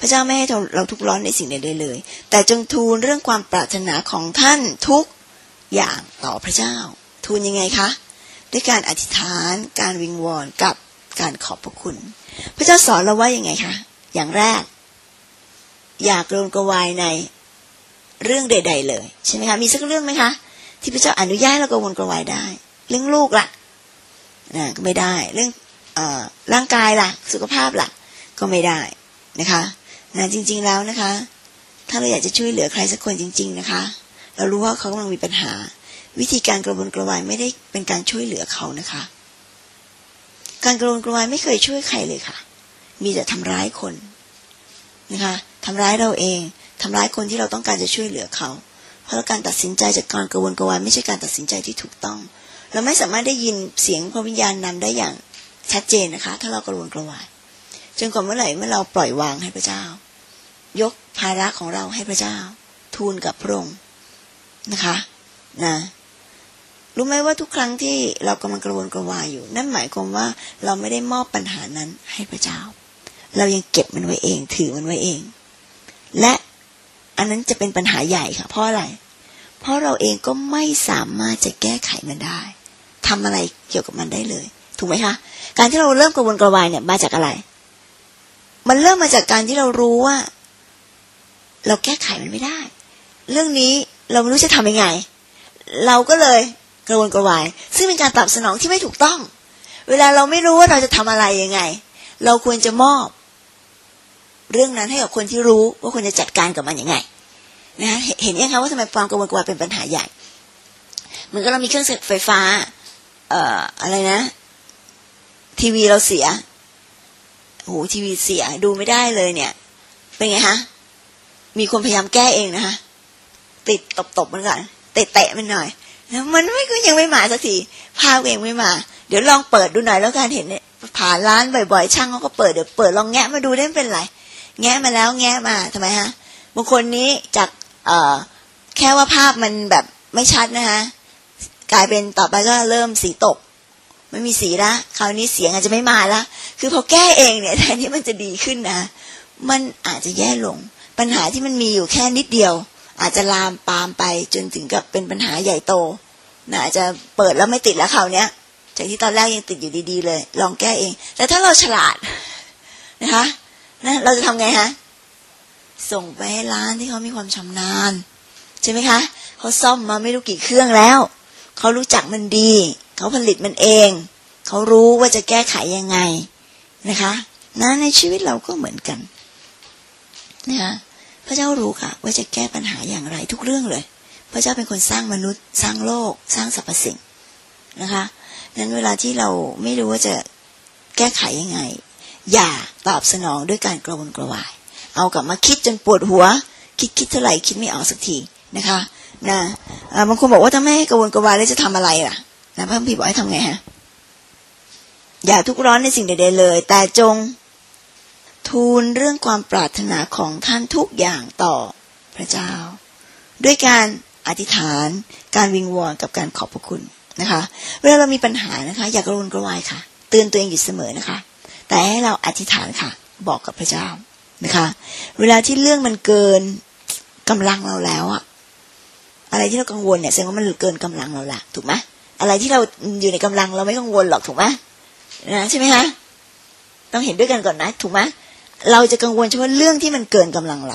Speaker 1: พระเจ้าไม่ให้เราทุกข์ร้อนในสิ่งใดๆเลยแต่จงทูลเรื่องความปรารถนาของท่านทุกอย่างต่อพระเจ้าทูลยังไงคะด้วยการอธิษฐานการวิงวอนกับการขอบพระคุณพระเจ้าสอนเราว่ายังไงคะอย่างแรกอย่ากระวนกระวายในเรื่องใดๆเลยใช่ไหมคะมีสักเรื่องไหมคะที่พระเจ้าอนุญาตให้เรากระวนกระวายได้เรื่องลูกล่ะนะก็ไม่ได้เรื่องเอ่อร่างกายล่ะสุขภาพล่ะก็ไม่ได้นะคะนะจริงๆแล้วนะคะถ้าเราอยากจะช่วยเหลือใครสักคนจริงๆนะคะเรารู้ว่าเขากำลังมีปัญหาวิธีการกระวนกระวายไม่ได้เป็นการช่วยเหลือเขานะคะการกระวนกระวายไม่เคยช่วยใครเลยค่ะมีแต่ทำร้ายคนนะคะทำร้ายเราเองทำร้ายคนที่เราต้องการจะช่วยเหลือเขาเพราะการตัดสินใจจากการกระวนกระวายไม่ใช่การตัดสินใจที่ถูกต้องเราไม่สามารถได้ยินเสียงพระวิญญาณนำได้อย่างชัดเจนนะคะถ้าเรากระวนกระวายจนกว่าเมื่อไหร่เมื่อเราปล่อยวางให้พระเจ้ายกภาระของเราให้พระเจ้าทูลกับพระองค์นะคะนะรู้ไหมว่าทุกครั้งที่เรากำลังกระวนกระวายอยู่นั่นหมายความว่าเราไม่ได้มอบปัญหานั้นให้พระเจ้าเรายังเก็บมันไว้เองถือมันไว้เองและอันนั้นจะเป็นปัญหาใหญ่ค่ะเพราะอะไรเพราะเราเองก็ไม่สามารถจะแก้ไขมันได้ทำอะไรเกี่ยวกับมันได้เลยถูกไหมคะการที่เราเริ่มกระวนกระวายเนี่ยมาจากอะไรมันเริ่มมาจากการที่เรารู้ว่าเราแก้ไขมันไม่ได้เรื่องนี้เราไม่รู้จะทำยังไงเราก็เลยกระวนกระวายซึ่งเป็นการตอบสนองที่ไม่ถูกต้องเวลาเราไม่รู้ว่าเราจะทำอะไรยังไงเราควรจะมอบเรื่องนั้นให้กับคนที่รู้ว่าควรจะจัดการกับมันยังไงนะเห็นยังคะว่าทำไมความกระวนกระวายเป็นปัญหาใหญ่เหมือนกับเรามีเครื่องไฟฟ้าเอ่ออะไรนะทีวีเราเสียโอ้โหทีวีเสียดูไม่ได้เลยเนี่ยเป็นไงฮะมีคนพยายามแก้เองนะคะติดตบๆมันก่อนเตะๆมันหน่อยแล้วมันไม่ก็ยังไม่มาสักทีภาพเองไม่มาเดี๋ยวลองเปิดดูหน่อยแล้วกันเห็นเนี่ยผ่านร้านบ่อยๆช่างเขาก็เปิดเดี๋ยวเปิดลองแงะมาดูได้ไม่เป็นไรแงะมาแล้วแงะมาทำไมฮะบางคนนี้จากเอ่อแค่ว่าภาพมันแบบไม่ชัดนะคะกลายเป็นต่อไปก็เริ่มสีตกไม่มีสีละคราวนี้เสียงอาจจะไม่มาละคือพอแก้เองเนี่ยแทนที่มันจะดีขึ้นนะมันอาจจะแย่ลงปัญหาที่มันมีอยู่แค่นิดเดียวอาจจะลามปามไปจนถึงกับเป็นปัญหาใหญ่โตนะอาจจะเปิดแล้วไม่ติดแล้วคราวนี้จากที่ตอนแรกยังติดอยู่ดีๆเลยลองแก้เองแต่ถ้าเราฉลาดนะคะนะเราจะทำไงฮะส่งไปให้ร้านที่เขามีความชำนาญใช่ไหมคะเขาซ่อมมาไม่รู้กี่เครื่องแล้วเขารู้จักมันดีเขาผลิตมันเองเขารู้ว่าจะแก้ไขยังไงนะคะนะในชีวิตเราก็เหมือนกันนะคะพระเจ้ารู้ค่ะว่าจะแก้ปัญหาอย่างไรทุกเรื่องเลยพระเจ้าเป็นคนสร้างมนุษย์สร้างโลกสร้างสรรพสิ่งนะคะนั้นเวลาที่เราไม่รู้ว่าจะแก้ไขยังไงอย่าตอบสนองด้วยการกระวนกระวายเอากลับมาคิดจนปวดหัวคิดคิดเท่าไหร่คิดไม่ออกสักทีนะคะนะบางคนบอกว่าถ้าไม่ให้กระวนกระวายแล้วจะทำอะไรล่ะนะพระคัมภีร์บอกให้ทำไงฮะอย่าทุกข์ร้อนในสิ่งใดๆเลยแต่จงทูลเรื่องความปรารถนาของท่านทุกอย่างต่อพระเจ้าด้วยการอธิษฐานการวิงวอนกับการขอบพระคุณนะคะเวลาเรามีปัญหานะคะอย่ากระวนกระวายค่ะเตือนตัวเองอยู่เสมอนะคะแต่ให้เราอธิษฐานค่ะบอกกับพระเจ้านะคะเวลาที่เรื่องมันเกินกำลังเราแล้วอะอะไรที่เรากังวลเนี่ยแสดงว่ามันเกินกำลังเราละถูกไหมอะไรที่เราอยู่ในกำลังเราไม่กังวลหรอกถูกไหมนะใช่ไหมคะต้องเห็นด้วยกันก่อนนะถูกไหมเราจะกังวลเฉพาะเรื่องที่มันเกินกำลังเรา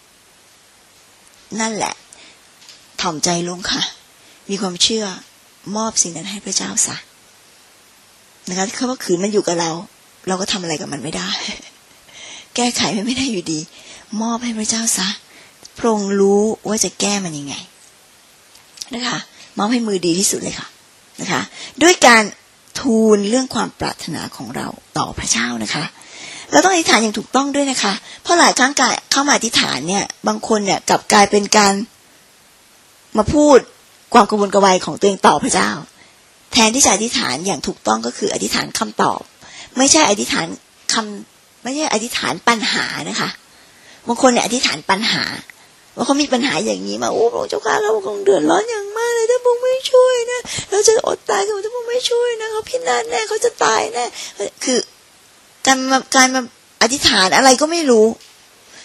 Speaker 1: นั่นแหละถ่อมใจลงค่ะมีความเชื่อมอบสิ่งนั้นให้พระเจ้าซะนะคะเพราะว่าขืนมันอยู่กับเราเราก็ทำอะไรกับมันไม่ได้แก้ไขมันไม่ได้อยู่ดีมอบให้พระเจ้าซะพระองค์รู้ว่าจะแก้มันยังไงนะคะมอบให้มือดีที่สุดเลยค่ะนะคะด้วยการทูลเรื่องความปรารถนาของเราต่อพระเจ้านะคะเราต้องอธิษฐานอย่างถูกต้องด้วยนะคะเพราะหลายครั้งการเข้ามาอธิษฐานเนี่ยบางคนเนี่ยกลับกลายเป็นการมาพูดความกังวลกระวายของตัวเองต่อพระเจ้าแทนที่จะอธิษฐานอย่างถูกต้องก็คืออธิษฐานคำตอบไม่ใช่อธิษฐานคำไม่ใช่อธิษฐานปัญหานะคะบางคนเนี่ยอธิษฐานปัญหาว่าเขามีปัญหาอย่างนี้มาโอ้พระเจ้าข้าเราคงเดือดร้อนอย่างมากเลยถ้าพระองค์ไม่ช่วยนะเราจะอดตายกันถ้าพระองค์ไม่ช่วยนะเขาพินาศแน่เขาจะตายแน่คือการมาการมาอธิษฐานอะไรก็ไม่รู้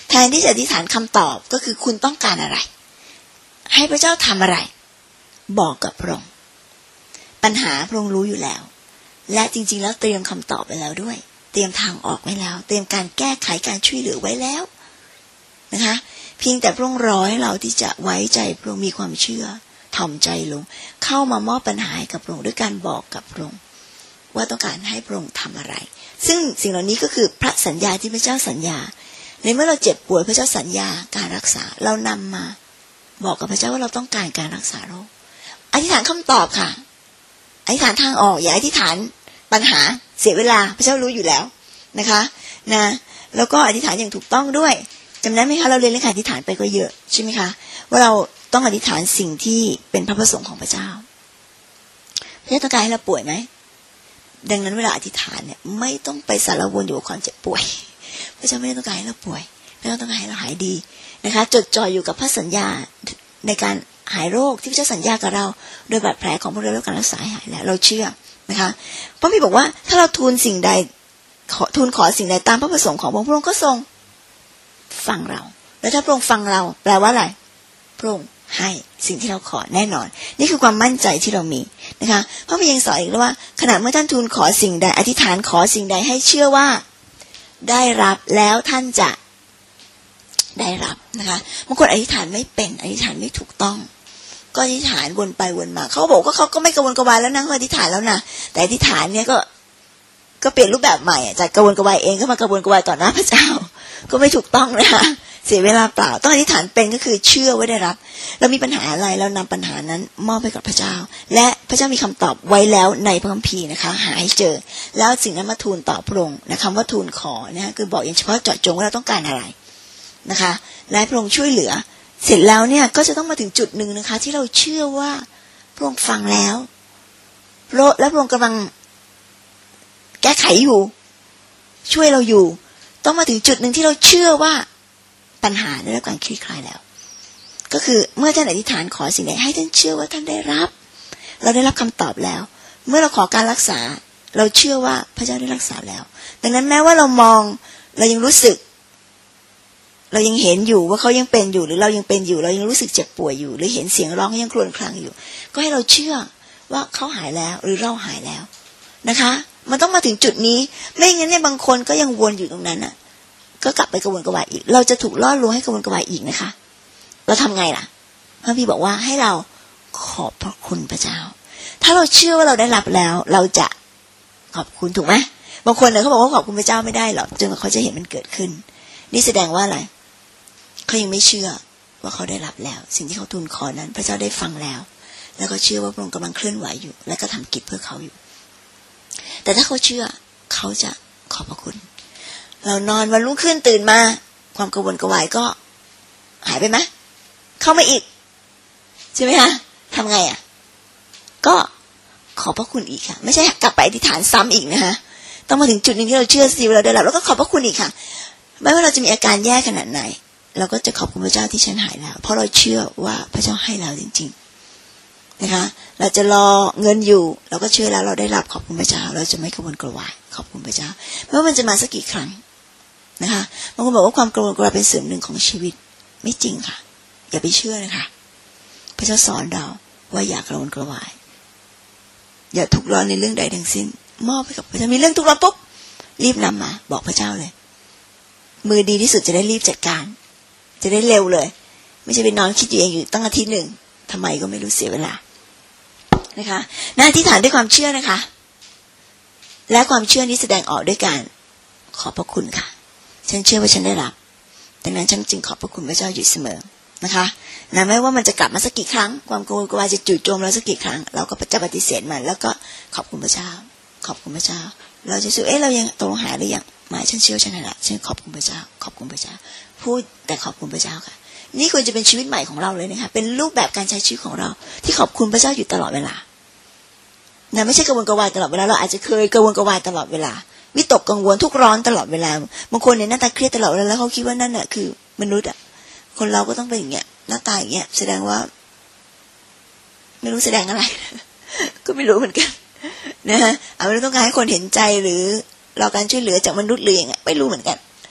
Speaker 1: แทนที่จะอธิษฐานคำตอบก็คือคุณต้องการอะไรให้พระเจ้าทำอะไรบอกกับพระองค์ปัญหาพระองค์รู้อยู่แล้วและจริงๆแล้วเตรียมคำตอบไว้แล้วด้วยเตรียมทางออกไว้แล้วเตรียมการแก้ไขการช่วยเหลือไว้แล้วนะคะเพียงแต่พระองค์รอให้เราที่จะไว้ใจพระองค์มีความเชื่อถ่อมใจลงเข้ามามอบปัญหาให้กับพระองค์ด้วยการบอกกับพระองค์ว่าต้องการให้พระองค์ทำอะไรซึ่งสิ่งเหล่านี้ก็คือพระสัญญาที่พระเจ้าสัญญาในเมื่อเราเจ็บป่วยพระเจ้าสัญญาการรักษาเรานำมาบอกกับพระเจ้าว่าเราต้องการการรักษาโรคอธิษฐานคำตอบค่ะอธิษฐานทางออกอย่าอธิษฐานปัญหาเสียเวลาพระเจ้ารู้อยู่แล้วนะคะนะแล้วก็อธิษฐานอย่างถูกต้องด้วยจำได้ไหมคะเราเรียนเรื่องการอธิษฐานไปก็เยอะใช่ไหมคะว่าเราต้องอธิษฐานสิ่งที่เป็นพระประสงค์ของพระเจ้าพระเจ้าต้องการให้เราป่วยไหมดังนั้นเวลาอธิษฐานเนี่ยไม่ต้องไปสารวนอยู่กับความเจ็บป่วยพระเจ้าไม่ได้ต้องการให้เราป่วยพระเจ้าต้องการให้เราหายดีนะคะจดจ่ออยู่กับพระสัญญาในการหายโรคที่พระเจ้าสัญญากับเราโดยบาดแผลของพวกเราแล้วการรักษาหายแล้วเราเชื่อนะคะพระพี่บอกว่าถ้าเราทูลสิ่งใดขอทูลขอสิ่งใดตามพระประสงค์ของพระองค์ก็ทรงฟังเราแล้วถ้าพระองค์ฟังเราแปลว่าอะไรพระองค์ให้สิ่งที่เราขอแน่นอนนี่คือความมั่นใจที่เรามีนะคะพระพี่ยังสอนอีกว่าขณะเมื่อท่านทูลขอสิ่งใดอธิษฐานขอสิ่งใดให้เชื่อว่าได้รับแล้วท่านจะได้รับนะคะบางคนอธิษฐานไม่เป็นอธิษฐานไม่ถูกต้องก็อธิษฐานวนไปวนมาเขาบอกว่าเขาก็ไม่กระวนกระวายแล้วนะเขาอธิษฐานแล้วนะแต่อธิษฐานเนี่ยก็ก็เปลี่ยนรูปแบบใหม่จากกระวนกระวายเองก็มากระวนกระวายต่อหน้าพระเจ้าก็ไม่ถูกต้องนะคะเสียเวลาเปล่าต้องอธิษฐานเป็นก็คือเชื่อว่าได้รับเรามีปัญหาอะไรเรานำปัญหานั้นมอบให้กับพระเจ้าและพระเจ้ามีคำตอบไว้แล้วในพระคัมภีร์นะคะหาให้เจอแล้วสิ่งนั้นมาทูลต่อพระองค์นะคำว่าทูลขอเนี่ยคือบอกอย่างเฉพาะเจาะจงว่าเราต้องการอะไรนะคะและพระองค์ช่วยเหลือเสร็จแล้วเนี่ยก็จะต้องมาถึงจุดหนึ่งนะคะที่เราเชื่อว่าพระองค์ฟังแล้วพระและพระองค์กำลังแก้ไขอยู่ช่วยเราอยู่ต้องมาถึงจุดหนึ่งที่เราเชื่อว่าปัญหาได้รับการคลี่คลายแล้วก็คือเมื่อท่านอธิษฐานขอสิ่งใดให้ท่านเชื่อว่าท่านได้รับเราได้รับคำตอบแล้วเมื่อเราขอการรักษาเราเชื่อว่าพระเจ้าได้รักษาแล้วดังนั้นแม้ว่าเรามองเรายังรู้สึกเรายังเห็นอยู่ว่าเขายังเป็นอยู่หรือเรายังเป็นอยู่เรายังรู้สึกเจ็บป่วยอยู่หรือเห็นเสียงร้องยังครวญครางอยู่ก็ให้เราเชื่อว่าเขาหายแล้วหรือเราหายแล้วนะคะมันต้องมาถึงจุดนี้ไม่งั้นเนี่ยบางคนก็ยังวนอยู่ตรงนั้นน่ะก็กลับไปกระวนกระวายอีกเราจะถูกล่อลวงให้กระวนกระวายอีกนะคะเราทำไงล่ะพระพี่บอกว่าให้เราขอบพระคุณพระเจ้าถ้าเราเชื่อว่าเราได้รับแล้วเราจะขอบคุณถูกไหมบางคนเนี่ยเขาบอกว่าขอบคุณพระเจ้าไม่ได้หรอกจนกว่าเขาจะเห็นมันเกิดขึ้นนี่แสดงว่าอะไรเขายังไม่เชื่อว่าเขาได้รับแล้วสิ่งที่เขาทูลขอนั้นพระเจ้าได้ฟังแล้วแล้วก็เชื่อว่าพระองค์กำลังเคลื่อนไหวอยู่และก็ทำกิจเพื่อเขาอยู่แต่ถ้าเขาเชื่อเขาจะขอบพระคุณเรานอนวันรุ่งขึ้นตื่นมาความกระวนกระวายก็หายไปไหมเข้ามาอีกใช่ไหมคะทำไงอ่ะก็ขอบพระคุณอีกค่ะไม่ใช่กลับไปอธิษฐานซ้ำอีกนะคะต้องมาถึงจุดนึงที่เราเชื่อสิว่าเราได้รับแล้วก็ขอบพระคุณอีกค่ะไม่ว่าเราจะมีอาการแย่ขนาดไหนเราก็จะขอบคุณพระเจ้าที่ฉันหายแล้วเพราะเราเชื่อว่าพระเจ้าให้เราจริงๆนะคะเราจะรอเงินอยู่เราก็เชื่อแล้วเราได้รับขอบคุณพระเจ้าเราจะไม่กระวนกระวายขอบคุณพระเจ้าไม่ว่ามันจะมาสักกี่ครั้งนะคะบางคนบอกว่าความกระวนกระวายเป็นส่วนหนึ่งของชีวิตไม่จริงค่ะอย่าไปเชื่อนะคะพระเจ้าสอนเราว่าอย่ากระวนกระวายอย่าทุกข์ร้อนในเรื่องใดทั้งสิ้นมอบให้กับพระเจ้ามีเรื่องทุกข์ร้อนปุ๊บรีบนำมาบอกพระเจ้าเลยมือดีที่สุดจะได้รีบจัดการจะได้เร็วเลยไม่ใช่ไปนอนคิดอยู่เองอยู่ตั้งอาทิตย์หนึ่งทำไมก็ไม่รู้เสียเวลานะคะหน้าที่ฐานด้วยความเชื่อนะคะและความเชื่อนี้แสดงออกด้วยการขอบพระคุณค่ะฉันเชื่อว่าฉันได้รับดังนั้นฉันจึงขอบพระคุณพระเจ้าอยู่เสมอนะคะนะไม่ว่ามันจะกลับมาสักกี่ครั้งความกลัวกลัวจะจู่โจมเราสักกี่ครั้งเราก็จะปฏิเสธมันแล้วก็ขอบคุณพระเจ้าขอบคุณพระเจ้าเราจะรู้เอ๊ะเรายังตกลงหาหรือยังไม่ฉันเชื่อฉันละฉันขอบคุณพระเจ้าขอบคุณพระเจ้าพูดแต่ขอบคุณพระเจ้าค่ะนี่ควรจะเป็นชีวิตใหม่ของเราเลยนะคะเป็นรูปแบบการใช้ชีวิตของเราที่ขอบคุณพระเจ้าอยู่ตลอดเวลานะไม่ใช่กระวนกระวายตลอดเวลาเราอาจจะเคยกระวนกระวายตลอดเวลาวิตกกังวลทุกร้อนตลอดเวลาบางคนเนี่ยหน้าตาเครียดตลอดเวลาแล้วเขาคิดว่านั่นน่ะคือมนุษย์อ่ะคนเราก็ต้องเป็นอย่างเงี้ยหน้าตาอย่างเงี้ยแสดงว่าไม่รู้แสดงอะไร ก็ไม่รู้เหมือนกันนะฮะเอาไม่ต้องการให้คนเห็นใจหรือรอการช่วยเหลือจากมนุษย์หรืออย่างเงี้ยไม่รู้เหมือนกัน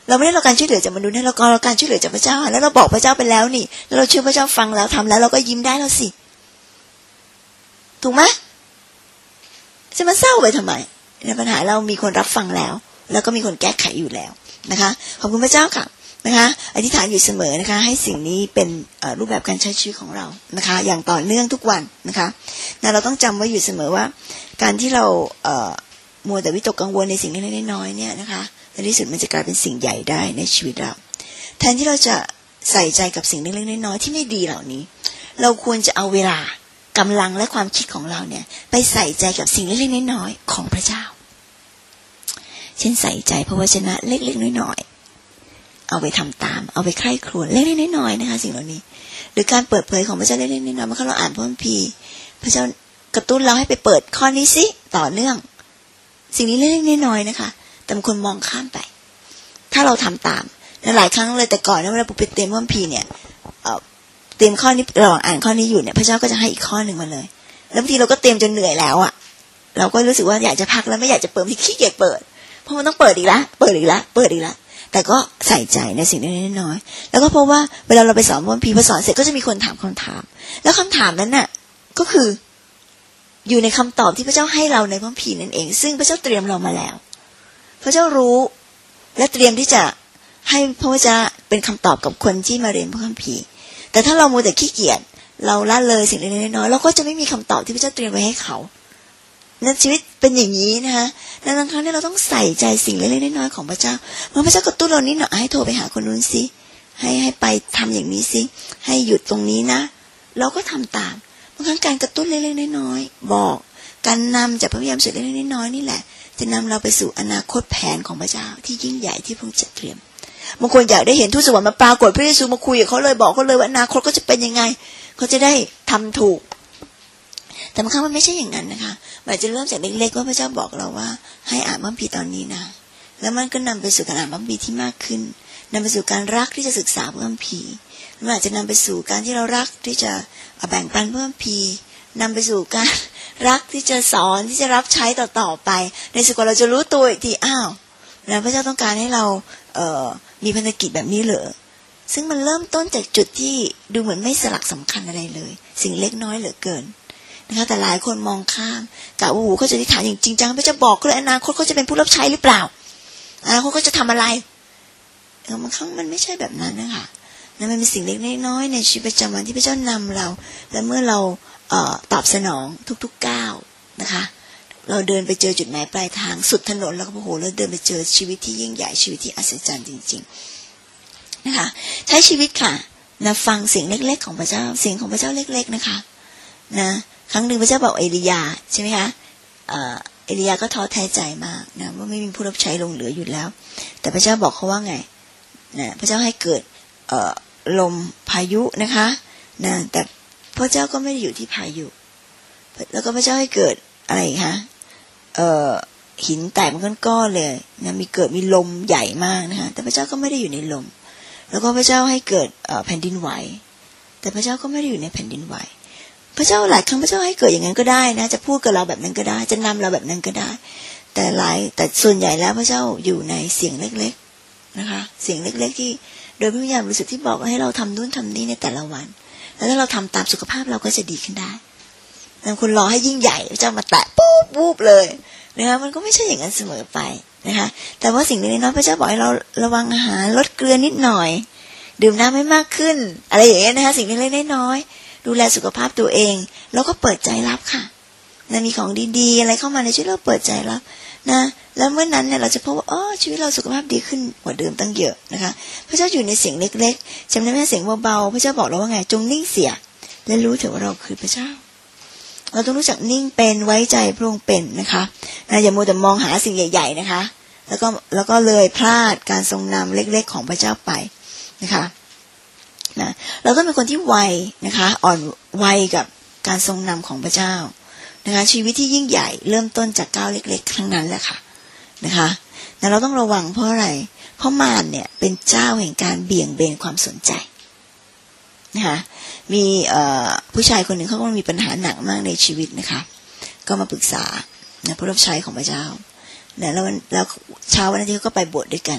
Speaker 1: เราไม่ได้รับการช่วยเหลือจากมนุษย์นะเราก็รับการช่วยเหลือจากพระเจ้าแล้วเราบอกพระเจ้าไปแล้วนี่แล้วเราเชื่อพระเจ้าฟังแล้วทำแล้วเราก็ยิ้มได้แล้วสิถูกไหมจะมาเศร้าไปทำไมในปัญหาเรามีคนรับฟังแล้วแล้วก็มีคนแก้ไขอยู่แล้วนะคะขอบคุณพระเจ้าค่ะนะคะอธิษฐานอยู่เสมอนะคะให้สิ่งนี้เป็นรูปแบบการใช้ชีวิตของเรานะคะอย่างต่อเนื่องทุกวันนะคะนะเราต้องจำไว้อยู่เสมอว่าการที่เราเอ่อมัวแต่วิตกกังวลในสิ่งเล็กๆน้อยๆเนี่ยนะคะในที่สุดมันจะกลายเป็นสิ่งใหญ่ได้ในชีวิตเราแทนที่เราจะใส่ใจกับสิ่งเล็กๆน้อยๆที่ไม่ดีเหล่านี้เราควรจะเอาเวลากำลังและความคิดของเราเนี่ยไปใส่ใจกับสิ่งเล็กๆน้อยๆของพระเจ้าเช่นใส่ใจพระวจนะเล็กๆน้อยๆเอาไปทำตามเอาไปใคร่ครวญเล็กๆน้อยๆนะคะสิ่งเหล่านี้หรือการเปิดเผยของพระเจ้าเล็กๆน้อยๆเมื่อเราอ่านพระคัมภีร์พระเจ้ากระตุ้นเราให้ไปเปิดข้อนี้สิต่อเนื่องสิ่งนี้เล็กๆน้อยๆนะคะแต่บางคนมองข้ามไปถ้าเราทำตามหลายครั้งเลยแต่ก่อนนะเวลาปุ๊บไปเตรียมพระคัมภีร์เนี่ยเตรียมข้อนี้ระหว่างอ่านข้อนี้อยู่เนี่ยพระเจ้าก็จะให้อีกข้อหนึ่งมาเลยแล้วบางทีเราก็เตรียมจนเหนื่อยแล้วอ่ะเราก็รู้สึกว่าอยากจะพักแล้วไม่อยากจะเปิดที่ขี้เกียจเปิดเพราะมันต้องเปิดอีกละเปิดอีกละเปิดอีกละแต่ก็ใส่ใจในสิ่งเล็กๆน้อยๆแล้วก็พบว่าเวลาเราไปสอนพระคัมภีร์พอสอนเสร็จก็จะมีคนถามคำถามแล้วคำถามนั้นน่ะก็คืออยู่ในคำตอบที่พระเจ้าให้เราในพระคัมภีร์นั่นเองซึ่งพระเจ้าเตรียมเรามาแล้วพระเจ้ารู้และเตรียมที่จะให้พระวจนะเป็นคำตอบกับคนที่มาเรียนพระคัมภีร์แต่ถ้าเรามัวแต่ขี้เกียจเราละเลยสิ่งเล็กๆน้อยๆเราก็จะไม่มีคำตอบที่พระเจ้าเตรียมไว้ให้เขาในชีวิตเป็นอย่างนี้นะคะดังนั้นครั้งนี้เราต้องใส่ใจสิ่งเล็กๆน้อยๆของพระเจ้าเมื่อพระเจ้ากระตุ้นเรานิดหน่อยให้โทรไปหาคนนู้นสิให้ให้ไปทำอย่างนี้สิให้หยุดตรงนี้นะเราก็ทำตามบางครั้งการกระตุ้นเล็กๆน้อยๆบอกการนำจากพระวิญญาณสุดเล็กๆน้อยๆนี่แหละจะนำเราไปสู่อนาคตแผนของพระเจ้าที่ยิ่งใหญ่ที่พระองค์จัดเตรียมบางคนอยากได้เห็นทูตสวรรค์มาปรากฏพระเยซูมาคุยกับเขาเลยบอกเขาเลยว่าอนาคตก็จะเป็นยังไงเขาจะได้ทำถูกแต่บางครั้งมันไม่ใช่อย่างนั้นนะคะมันจะเริ่มจากเล็กๆว่าพระเจ้าบอกเราว่าให้อ่านพระคัมภีร์ตอนนี้นะแล้วมันก็นำไปสู่การอ่านพระคัมภีร์ที่มากขึ้นนำไปสู่การรักที่จะศึกษาพระคัมภีร์มันอาจจะนำไปสู่การที่เรารักที่จะแบ่งปันพระคัมภีร์นำไปสู่การรักที่จะสอนที่จะรับใช้ต่อๆไปในสุดเราจะรู้ตัวอีกทีอ้าวแล้วพระเจ้าต้องการให้เราเอ่อมีพันธกิจแบบนี้เหรอซึ่งมันเริ่มต้นจากจุดที่ดูเหมือนไม่สลักสำคัญอะไรเลยสิ่งเล็กน้อยเหลือเกินนะคะแต่หลายคนมองข้ามกะว่าโอ้โหเขาจะอธิษฐานอย่างจริงจังพระเจ้าบอกเขาเลยอนาคตเขาจะเป็นผู้รับใช้หรือเปล่าอนาคตเขาจะทำอะไรบางครั้งมันไม่ใช่แบบนั้นนะคะนั่นมันเป็นสิ่งเล็กน้อยในชีวิตประจำวันที่พระเจ้านำเราและเมื่อเราเอ่อตอบสนองทุกๆก้าวนะคะเราเดินไปเจอจุดหมายปลายทางสุดถนนแล้วก็โอ้โหเราเดินไปเจอชีวิตที่ยิ่งใหญ่ชีวิตที่อัศจรรย์จริงๆนะคะใช้ชีวิตค่ะนะฟังเสียงเล็กๆของพระเจ้าเสียงของพระเจ้าเล็กๆนะคะนะครั้งหนึ่งพระเจ้าบอกเอลียาใช่ไหมคะเอ่อเอลียาก็ท้อแท้ใจมากนะว่าไม่มีผู้รับใช้ลงเหลืออยู่แล้วแต่พระเจ้าบอกเขาว่าไงนะพระเจ้าให้เกิดเอ่อลมพายุนะคะนะแต่พระเจ้าก็ไม่ได้อยู่ที่พายุแล้วก็พระเจ้าให้เกิดอะไรคะเอ่อหินแตกเป็นก้อนๆเลยนะมีเกิดมีลมใหญ่มากนะคะแต่พระเจ้าก็ไม่ได้อยู่ในลมแล้วก็พระเจ้าให้เกิดเอ่อแผ่นดินไหวแต่พระเจ้าก็ไม่ได้อยู่ในแผ่นดินไหวพระเจ้าหลายครั้งพระเจ้าให้เกิดอย่างนั้นก็ได้นะจะพูดกับเราแบบนั้นก็ได้จะนำเราแบบนั้นก็ได้แต่หลายแต่ส่วนใหญ่แล้วพระเจ้าอยู่ในเสียงเล็กๆนะคะเสียงเล็กๆที่โดยพระวิญญาณบริสุทธิ์ที่บอกให้เราทำนู่นทำนี่ในแต่ละวันแล้วถ้าเราทำตามสุขภาพเราก็จะดีขึ้นได้แต่คุณรอให้ยิ่งใหญ่พระเจ้ามาแตะปุ๊บปุ๊บเลยนะคะมันก็ไม่ใช่อย่างนั้นเสมอไปนะคะแต่ว่าสิ่งเล็กน้อยพระเจ้าบอกให้เราระวังอาหารลดเกลือนิดหน่อยดื่มน้ำไม่มากขึ้นอะไรอย่างเงี้ยนะคะสิ่งเล็กๆน้อยๆดูแลสุขภาพตัวเองแล้วก็เปิดใจรับค่ะนะมีของดีๆอะไรเข้ามาในชีวิตเราเปิดใจรับนะแล้วเมื่อนั้นเนี่ยเราจะพบว่าอ๋อชีวิตเราสุขภาพดีขึ้นกว่าเดิมตั้งเยอะนะคะพระเจ้าอยู่ในเสียงเล็กๆจำได้ไหมเสียงเบาๆพระเจ้าบอกเราว่าไงจงนิ่งเสียและรู้เถอะว่าเราคือพระเจ้าเราต้องรู้จักนิ่งเป็นไว้ใจพระองค์เป็นนะคะนะอย่ามัวแต่มองหาสิ่งใหญ่ๆนะคะแล้วก็แล้วก็เลยพลาดการทรงนำเล็กๆของพระเจ้าไปนะคะนะเราต้องเป็นคนที่ไวนะคะอ่อนไวกับการทรงนำของพระเจ้านะคะชีวิตที่ยิ่งใหญ่เริ่มต้นจากก้าวเล็กๆทั้งนั้นแหละค่ะนะคะแต่เราต้องระวังเพราะอะไรเพราะมารเนี่ยเป็นเจ้าแห่งการเบี่ยงเบนความสนใจนะคะมีผู้ชายคนหนึ่งเขาก็มีปัญหาหนักมากในชีวิตนะคะก็มาปรึกษานะผู้รับใช้ของพระเจ้าเนี่ยแล้วแล้วเช้าวันนั้นที่เขาก็ไปโบสถ์ด้วยกัน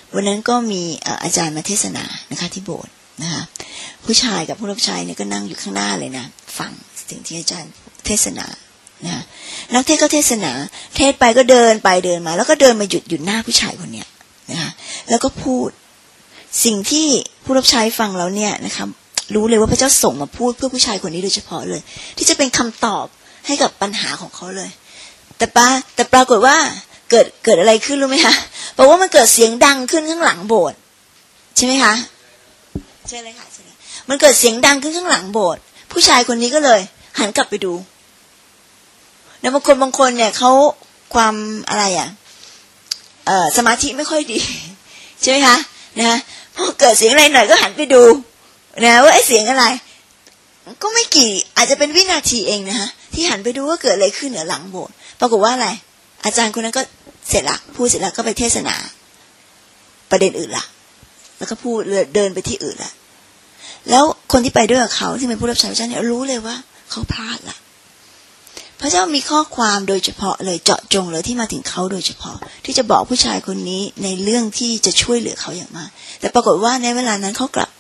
Speaker 1: วันนั้นก็มีอาจารย์มาเทศนานะคะที่โบสถ์นะคะผู้ชายกับผู้รับใช้เนี่ยก็นั่งอยู่ข้างหน้าเลยนะฟังสิ่งที่อาจารย์เทศนานะนักเทศก็เทศนาเทศไปก็เดินไปเดินมาแล้วก็เดินมาหยุดหยุดหน้าผู้ชายคนเนี้ยนะคะแล้วก็พูดสิ่งที่ผู้รับใช้ฟังแล้วเนี่ยนะคะรู้เลยว่าพระเจ้าส่งมาพูดเพื่อผู้ชายคนนี้โดยเฉพาะเลยที่จะเป็นคำตอบให้กับปัญหาของเขาเลยแต่ปาแต่ปรากฏว่าเกิดเกิดอะไรขึ้นรู้ไหมคะบอกว่ามันเกิดเสียงดังขึ้นข้างหลังโบสถ์ใช่ไหมคะใช่เลยค่ะใช่เลยมันเกิดเสียงดังขึ้นข้างหลังโบสถ์ผู้ชายคนนี้ก็เลยหันกลับไปดูแล้วบางคนบางคนเนี่ยเขาความอะไรอ่ะเอ่อสมาธิไม่ค่อยดีใช่ไหมคะนะพอเกิดเสียงอะไรหน่อยก็หันไปดูนะว่าไอ้เสียงอะไรก็ไม่กี่อาจจะเป็นวินาทีเองนะฮะที่หันไปดูว่าเกิดอะไรขึ้นเหนือหลังโบสถ์ปรากฏว่าอะไรอาจารย์คนนั้นก็เสร็จละพูดเสร็จแล้วก็ไปเทศนาประเด็นอื่นละแล้วก็พูดเดินไปที่อื่นละแล้วคนที่ไปด้วยกับเขาที่เป็นผู้รับใช้พระเจ้าเนี่ยรู้เลยว่าเขาพลาดละพระเจ้ามีข้อความโดยเฉพาะเลยเจาะจงเลยที่มาถึงเขาโดยเฉพาะที่จะบอกผู้ชายคนนี้ในเรื่องที่จะช่วยเหลือเขาอย่างมากแต่ปรากฏว่าในเวลานั้นเขากลับ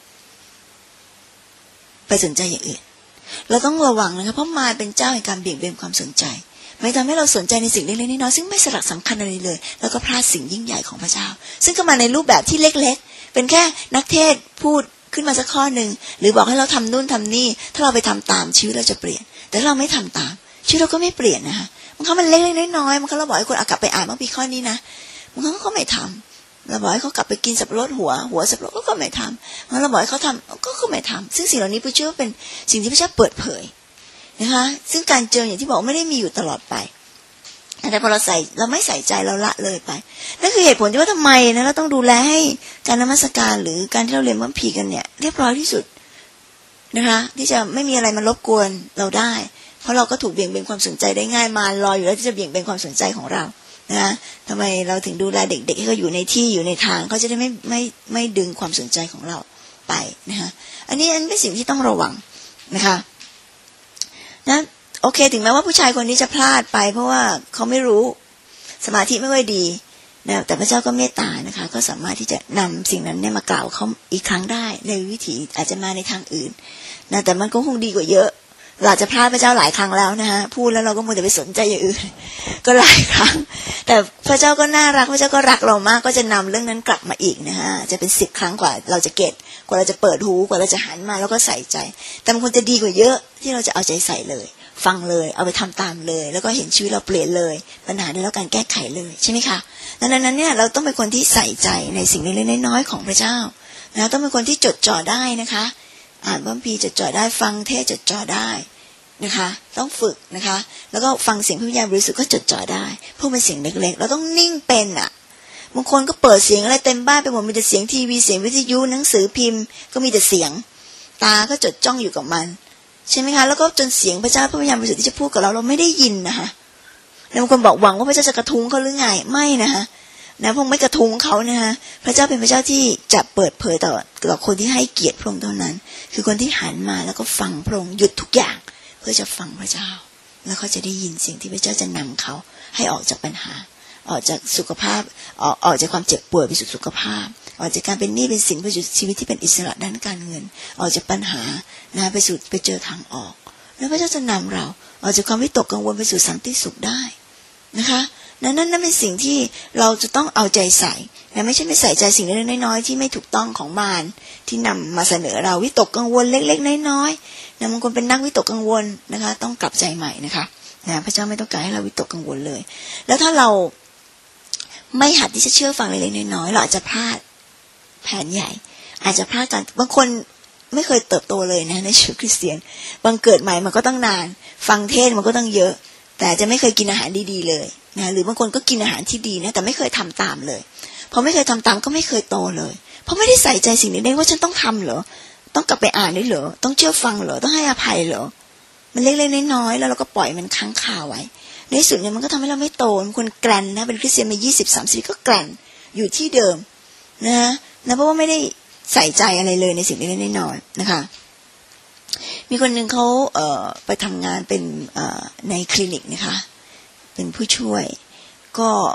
Speaker 1: ไปสนใจอย่างอื่นเราต้องระวังนะคะเพราะมารเป็นเจ้าแห่งการเบี่ยงเบนความสนใจไม่ทำให้เราสนใจในสิ่งเล็กๆน้อยๆซึ่งไม่สลักสำคัญอะไรเลยแล้วก็พลาดสิ่งยิ่งใหญ่ของพระเจ้าซึ่งก็มาในรูปแบบที่เล็กๆเป็นแค่นักเทศพูดขึ้นมาสักข้อหนึ่งหรือบอกให้เราทำนู่นทำนี่ถ้าเราไปทำตามชีวิตเราจะเปลี่ยนแต่ถ้าเราไม่ทำตามชีวิตเราก็ไม่เปลี่ยนนะคะบางครั้งมันเล็กๆน้อยๆบางครั้งเราบอกให้คนเอากลับไปอ่านบางปีข้อนี้นะบางครั้งเขาไม่ทำเราบอกให้เขากลับไปกินสับปะรดหัวหัวสับปะรดก็ไม่ทำบางครั้งเราบอกให้เขาทำก็ก็ไม่ทำซึ่งสิ่งเหล่านี้พระเจ้าเป็นสิ่งที่พระเจ้าเปิดเผยนะคะซึ่งการเจออย่างที่บอกไม่ได้มีอยู่ตลอดไปแต่พอเราใส่เราไม่ใส่ใจเราละเลยไปนั่นคือเหตุผลที่ว่าทำไมนะเราต้องดูแลให้การนมัสการหรือการที่เราเรียนมัมพีกันเนี่ยเรียบร้อยที่สุดนะคะที่จะไม่มีอะไรมารบกวนเราได้เพราะเราก็ถูกเบี่ยงเบนความสนใจได้ง่ายมารออยู่แล้วที่จะเบี่ยงเบนความสนใจของเรานะทำไมเราถึงดูแลเด็กๆให้เขาอยู่ในที่อยู่ในทางเขาจะได้ไม่ไม่ไม่ดึงความสนใจของเราไปนะคะอันนี้อันเป็นสิ่งที่ต้องระวังนะคะนะโอเคถึงแม้ว่าผู้ชายคนนี้จะพลาดไปเพราะว่าเขาไม่รู้สมาธิไม่ค่อยดีนะแต่พระเจ้าก็เมตตานะคะก็สามารถที่จะนำสิ่งนั้นเนี่ยมากล่าวเขาอีกครั้งได้ในวิถีอาจจะมาในทางอื่นนะแต่มันก็คงดีกว่าเยอะเราจะพลาดพระเจ้าหลายครั้งแล้วนะคะพูดแล้วเราก็มัวแต่ไปสนใจอย่างอื่นก็หลายครั้งแต่พระเจ้าก็น่ารักพระเจ้าก็รักเรามากก็จะนำเรื่องนั้นกลับมาอีกนะคะจะเป็นสิบครั้งกว่าเราจะเก็ตกว่าเราจะเปิดหูกว่าเราจะหันมาแล้วก็ใส่ใจแต่มันควรจะดีกว่าเยอะที่เราจะเอาใจใส่เลยฟังเลยเอาไปทำตามเลยแล้วก็เห็นชีวิตเราเปลี่ยนเลยปัญหาได้แล้วการแก้ไขเลยใช่ไหมคะดังนั้นเนี่ยเราต้องเป็นคนที่ใส่ใจในสิ่งเล็กๆน้อยๆของพระเจ้านะต้องเป็นคนที่จดจ่อได้นะคะอ่านพระคัมภีร์จดจ่อได้ฟังเทศจดจ่อได้นะคะต้องฝึกนะคะแล้วก็ฟังเสียงพระวิญญาณบริสุทธิ์ก็จดจ่อได้พวกเป็นเสียงเล็กๆเราต้องนิ่งเป็นอ่ะบางคนก็เปิดเสียงอะไรเต็มบ้านไปหมดมีแต่เสียงทีวีเสียงวิทยุหนังสือพิมพ์ก็มีแต่เสียงตาก็จดจ้องอยู่กับมันใช่ไหมคะแล้วก็จนเสียงพระเจ้าพระวิญญาณบริสุทธิ์ที่จะพูดกับเราเราไม่ได้ยินนะคะแล้วบางคนบอกหวังว่าพระเจ้าจะกระทุ้งเขาหรือไงไม่นะคะนะพระองค์ไม่กระทุ้งเขานะคะพระเจ้าเป็นพระเจ้าที่จะเปิดเผยต่อต่อคนที่ให้เกียรติพระองค์เท่านั้นคือคนที่หันมาแล้วก็ฟังพระองค์หยุดทุกอย่างเพื่อจะฟังพระเจ้าแล้วเขาจะได้ยินสิ่งที่พระเจ้าจะนำเขาให้ออกจากปัญหาออกจากสุขภาพออกออกจากความเจ็บป่วยไปสู่สุขภาพออกจากการเป็นหนี้เป็นสินไปสู่ชีวิตที่เป็นอิสระด้านการเงินออกจากปัญหานะไปสู่ไปเจอทางออกแล้วพระเจ้าจะนำเราออกจากความวิตกกังวลไปสู่สันติสุขได้นะคะนั้นนั่นเป็นสิ่งที่เราจะต้องเอาใจใส่นะไม่ใช่ไม่ใส่ใจสิ่งเล็กๆน้อยๆที่ไม่ถูกต้องของมารที่นำมาเสนอเราวิตกกังวลเล็กๆน้อยๆนะบางคนเป็นนักวิตกกังวลนะคะต้องกลับใจใหม่นะคะนะพระเจ้าไม่ต้องการให้เราวิตกกังวลเลยแล้วถ้าเราไม่หัดที่จะเชื่อฟังเล็กๆน้อยๆเราอาจจะพลาดแผนใหญ่อาจจะพลาดกันบางคนไม่เคยเติบโตเลยนะในชีวิตคริสเตียนบางเกิดใหม่มันก็ต้องนานฟังเทศมันก็ต้องเยอะแต่จะไม่เคยกินอาหารดีๆเลยนะหรือบางคนก็กินอาหารที่ดีนะแต่ไม่เคยทำตามเลยพอไม่เคยทำตามก็ไม่เคยโตเลยเพราะไม่ได้ใส่ใจสิ่งนี้ได้ว่าฉันต้องทำเหรอต้องกลับไปอ่านได้เหรอต้องเชื่อฟังเหรอต้องให้อภัยเหรอมันเล็กๆน้อยๆแล้วเราก็ปล่อยมันค้างคาไว้ในที่สุดเนี่ยมันก็ทำให้เราไม่โตมันคนแกรนนะเป็นคริสเตียนมา ยี่สิบ สามสิบ ก็แกรนอยู่ที่เดิมนะนะเพราะว่าไม่ได้ใส่ใจอะไรเลยในสิ่งเล็กๆน้อยๆนะคะมีคนนึงเขาเอ่อไปทำงานเป็นเอ่อในคลินิกนะคะเป็นผู้ช่วยก็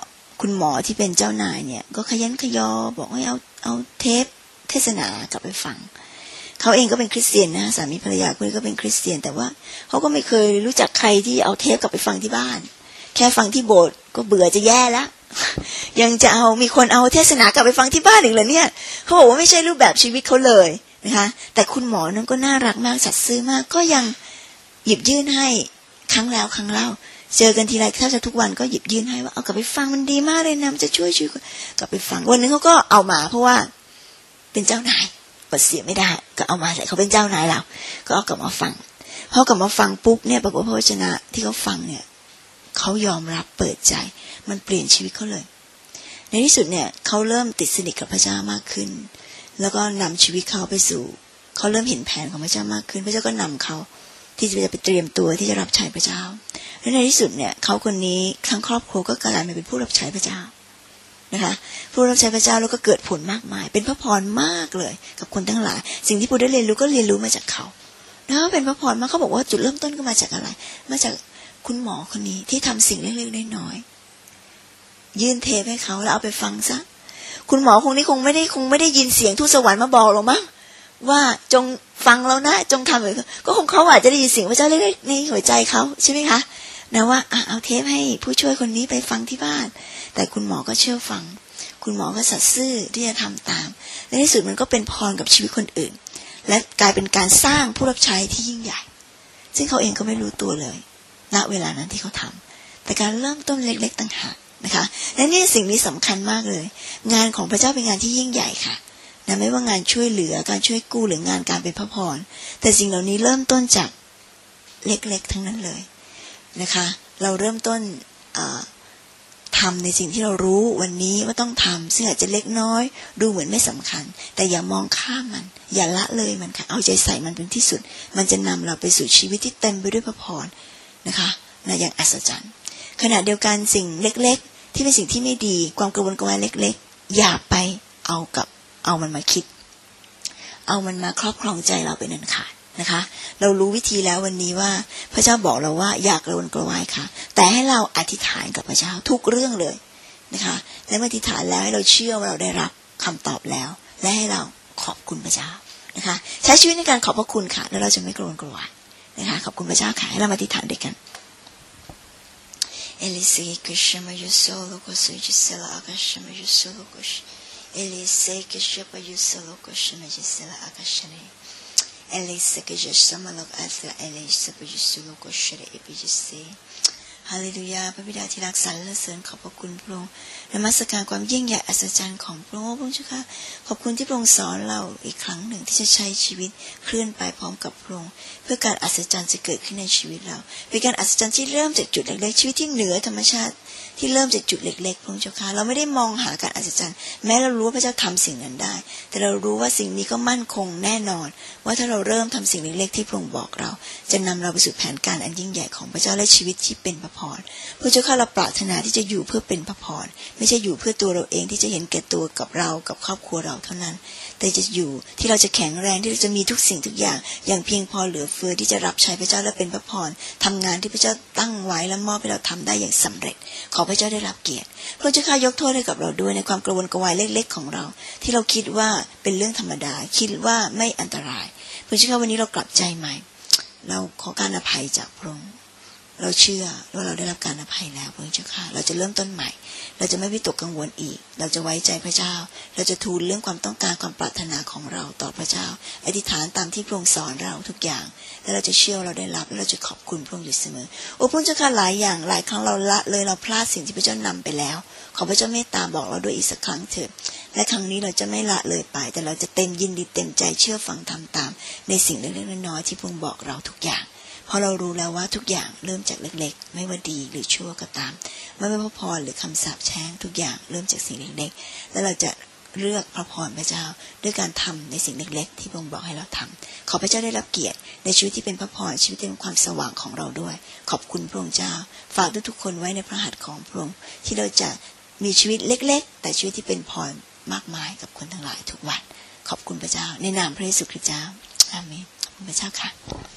Speaker 1: คุณหมอที่เป็นเจ้านายเนี่ยก็ขยันขยอบอกให้เอาเอาเทปเทศนากลับไปฟังเขาเองก็เป็นคริสเตียนนะสามีภรรยาคู่นี้ก็เป็นคริสเตียนแต่ว่าเขาก็ไม่เคยรู้จักใครที่เอาเทปกลับไปฟังที่บ้านแค่ฟังที่โบสถ์ก็เบื่อจะแย่แล้วยังจะเอามีคนเอาเทศนากลับไปฟังที่บ้านอีกเหรอเนี่ยเขาบอกว่าไม่ใช่รูปแบบชีวิตเขาเลยนะคะแต่คุณหมอนั้นก็น่ารักมากสัตย์ซื่อมากก็ยังหยิบยื่นให้ครั้งแล้วครั้งเล่าเจอกันทีไรแทบจะทุกวันก็หยิบยื่นให้ว่าเอากลับไปฟังมันดีมากเลยนะมันจะช่วยช่วยกลับไปฟังวันนึงเขาก็เอามาเพราะว่าเป็นเจ้านายปฏิเสธไม่ได้ก็เอามาใส่เขาเป็นเจ้านายเราก็เอากลับมาฟังพอกลับมาฟังปุ๊บเนี่ยปรากฏพระวจนะที่เขาฟังเนี่ยเขายอมรับเปิดใจมันเปลี่ยนชีวิตเขาเลยในที่สุดเนี่ยเขาเริ่มติดสนิทกับพระเจ้ามากขึ้นแล้วก็นำชีวิตเขาไปสู่เขาเริ่มเห็นแผนของพระเจ้ามากขึ้นพระเจ้าก็นำเขาที่จะไปเตรียมตัวที่จะรับใช้พระเจ้าและในที่สุดเนี่ยเขาคนนี้ทั้งครอบครัวก็กลายมาเป็นผู้รับใช้พระเจ้านะคะผู้รับใช้พระเจ้าแล้วก็เกิดผลมากมายเป็นพระพรมากเลยกับคนทั้งหลายสิ่งที่ผู้ได้เรียนรู้ก็เรียนรู้มาจากเขานะเป็นพระพรมากเขาบอกว่าจุดเริ่มต้นก็มาจากอะไรมาจากคุณหมอคนนี้ที่ทำสิ่งเล็กๆน้อยๆยื่นเทปให้เขาแล้วเอาไปฟังซะคุณหมอคงนี้คงไม่ได้คงไม่ได้ยินเสียงทูตสวรรค์มาบอกหรอกมั้งว่าจงฟังเรานะจงทำเลยก็คงเขาอาจจะได้ยินเสียงพระเจ้าเล็กๆในหัวใจเขาใช่ไหมคะนะว่าเอาเทปให้ผู้ช่วยคนนี้ไปฟังที่บ้านแต่คุณหมอก็เชื่อฟังคุณหมอก็สัตย์ซื่อที่จะทำตามในที่สุดมันก็เป็นพรกับชีวิตคนอื่นและกลายเป็นการสร้างผู้รับใช้ที่ยิ่งใหญ่ซึ่งเขาเองก็ไม่รู้ตัวเลยณเวลานั้นที่เขาทำแต่การเริ่มต้นเล็กๆต่างหากนะคะและนี่สิ่งนี้สำคัญมากเลยงานของพระเจ้าเป็นงานที่ยิ่งใหญ่ค่ะนะไม่ว่างานช่วยเหลือการช่วยกู้หรืองานการเป็นพระพรแต่สิ่งเหล่านี้เริ่มต้นจากเล็กๆทั้งนั้นเลยนะคะเราเริ่มต้นทำในสิ่งที่เรารู้วันนี้ว่าต้องทำซึ่งอาจจะเล็กน้อยดูเหมือนไม่สำคัญแต่อย่ามองข้ามมันอย่าละเลยมันค่ะเอาใจใส่มันเป็นที่สุดมันจะนำเราไปสู่ชีวิตที่เต็มไปด้วยพระพรนะคะนะอย่างอัศจรรย์ขณะเดียวกันสิ่งเล็กๆที่เป็นสิ่งที่ไม่ดีความกระวนกระวายเล็กๆอย่าไปเอากับเอามันมาคิดเอามันมาครอบครองใจเราเป็นอันขาดนะคะเรารู้วิธีแล้ววันนี้ว่าพระเจ้าบอกเราว่าอย่ากระวนกระวายค่ะแต่ให้เราอธิษฐานกับพระเจ้าทุกเรื่องเลยนะคะและเมื่ออธิษฐานแล้วให้เราเชื่อว่าเราได้รับคำตอบแล้วและให้เราขอบคุณพระเจ้านะคะใช้ชีวิตในการขอบพระคุณค่ะแล้วเราจะไม่กระวนกระวายนะคะขอบคุณพระเจ้าค่ะให้เรามาอธิษฐานด้วยกันเอลิซีกุชมายุโซโลกุสจิเซลาอากาชมายุโซโลกุชเอลิซีกุชมายุโซโลกุชมาจิเซลาอากาชเนเอลิซีกุชสมาโลกอัสลาเอลิซีกุชโซโลกุชเรเอปิจิเซฮาเลลูยาพระบิดาที่รักสรรเสริญขอบพระคุณพระองค์นมัสการความยิ่งใหญ่อัศจรรย์ของพระองค์พระเจ้าค่ะขอบคุณที่พระองค์สอนเราอีกครั้งหนึ่งที่จะใช้ชีวิตเคลื่อนไปพร้อมกับพระองค์เพื่อการอัศจรรย์จะเกิดขึ้นในชีวิตเราเป็นการอัศจรรย์ที่เริ่มจากจุดเล็กๆชีวิตที่เหนือธรรมชาติที่เริ่มจากจุดเล็กๆพระองค์เจ้าค่ะเราไม่ได้มองหาการอัศจรรย์แม้เรารู้ว่าพระเจ้าทำสิ่งนั้นได้แต่เรารู้ว่าสิ่งนี้ก็มั่นคงแน่นอนว่าถ้าเราเริ่มทำสิ่งเล็กๆที่พระองค์บอกเราจะนำเราไปสู่แผนการอันยิ่งใหญ่ของพระเจ้าและชีวิตที่เป็นพระพรพระเจ้าข้าเราปรารถนาที่จะอยู่เพื่อเป็นพระพรไม่ใช่อยู่เพื่อตัวเราเองที่จะเห็นแก่ตัวกับเรากับครอบครัวเราเท่านั้นแต่จะอยู่ที่เราจะแข็งแรงที่เราจะมีทุกสิ่งทุกอย่างอย่างเพียงพอเหลือเฟือที่จะรับใช้พระเจ้าและเป็นพระพรทำงานที่พระเจ้าตั้งไว้และมอบให้เราทำได้อย่างสำเร็จขอพระเจ้าได้รับเกียรติพระเจ้าข้ายกโทษให้กับเราด้วยในความกระวนกระวายเล็กๆของเราที่เราคิดว่าเป็นเรื่องธรรมดาคิดว่าไม่อันตรายพระเจ้าข้าวันนี้เรากลับใจใหม่เราขอการอภัยจากพระองค์เราเชื่อว่าเราได้รับการอภัยแล้วพระเจ้าค่ะเราจะเริ่มต้นใหม่เราจะไม่วิตกกังวลอีกเราจะไว้ใจพระเจ้าเราจะทูลเรื่องความต้องการความปรารถนาของเราต่อพระเจ้าอธิษฐานตามที่พระองค์สอนเราทุกอย่างแล้วเราจะเชื่อเราได้รับและเราจะขอบคุณพระองค์อยู่เสมอโอ้พระเจ้าค่ะหลายอย่างหลายครั้งเราละเลยเราพลาดสิ่งที่พระเจ้านำไปแล้วขอพระเจ้าเมตตาบอกเราด้วยอีกสักครั้งเถิดและครั้งนี้เราจะไม่ละเลยไปแต่เราจะเต็มยินดีเต็มใจเชื่อฟังทำตามในสิ่งเล็กๆน้อยๆที่พระองค์บอกเราทุกอย่างพอเรารู้แล้วว่าทุกอย่างเริ่มจากเล็กๆไม่ว่าดีหรือชั่วก็ตามไม่ว่าพระพรหรือคำสาปแช่งทุกอย่างเริ่มจากสิ่งเล็กๆแล้วเราจะเลือกพระพรพระเจ้าด้วยการทำในสิ่งเล็กๆที่พระองค์บอกให้เราทำขอพระเจ้าได้รับเกียรติในชีวิตที่เป็นพระพรชีวิตที่เป็นความสว่างของเราด้วยขอบคุณพระองค์เจ้าฝากทุกๆคนไว้ในพระหัตถ์ของพระองค์ที่เราจะมีชีวิตเล็กๆแต่ชีวิตที่เป็นพรมากมายกับคนทั้งหลายทุกวันขอบคุณพระเจ้าในนามพระเยซูคริสต์เจ้าอาเมนพระเจ้าค่ะ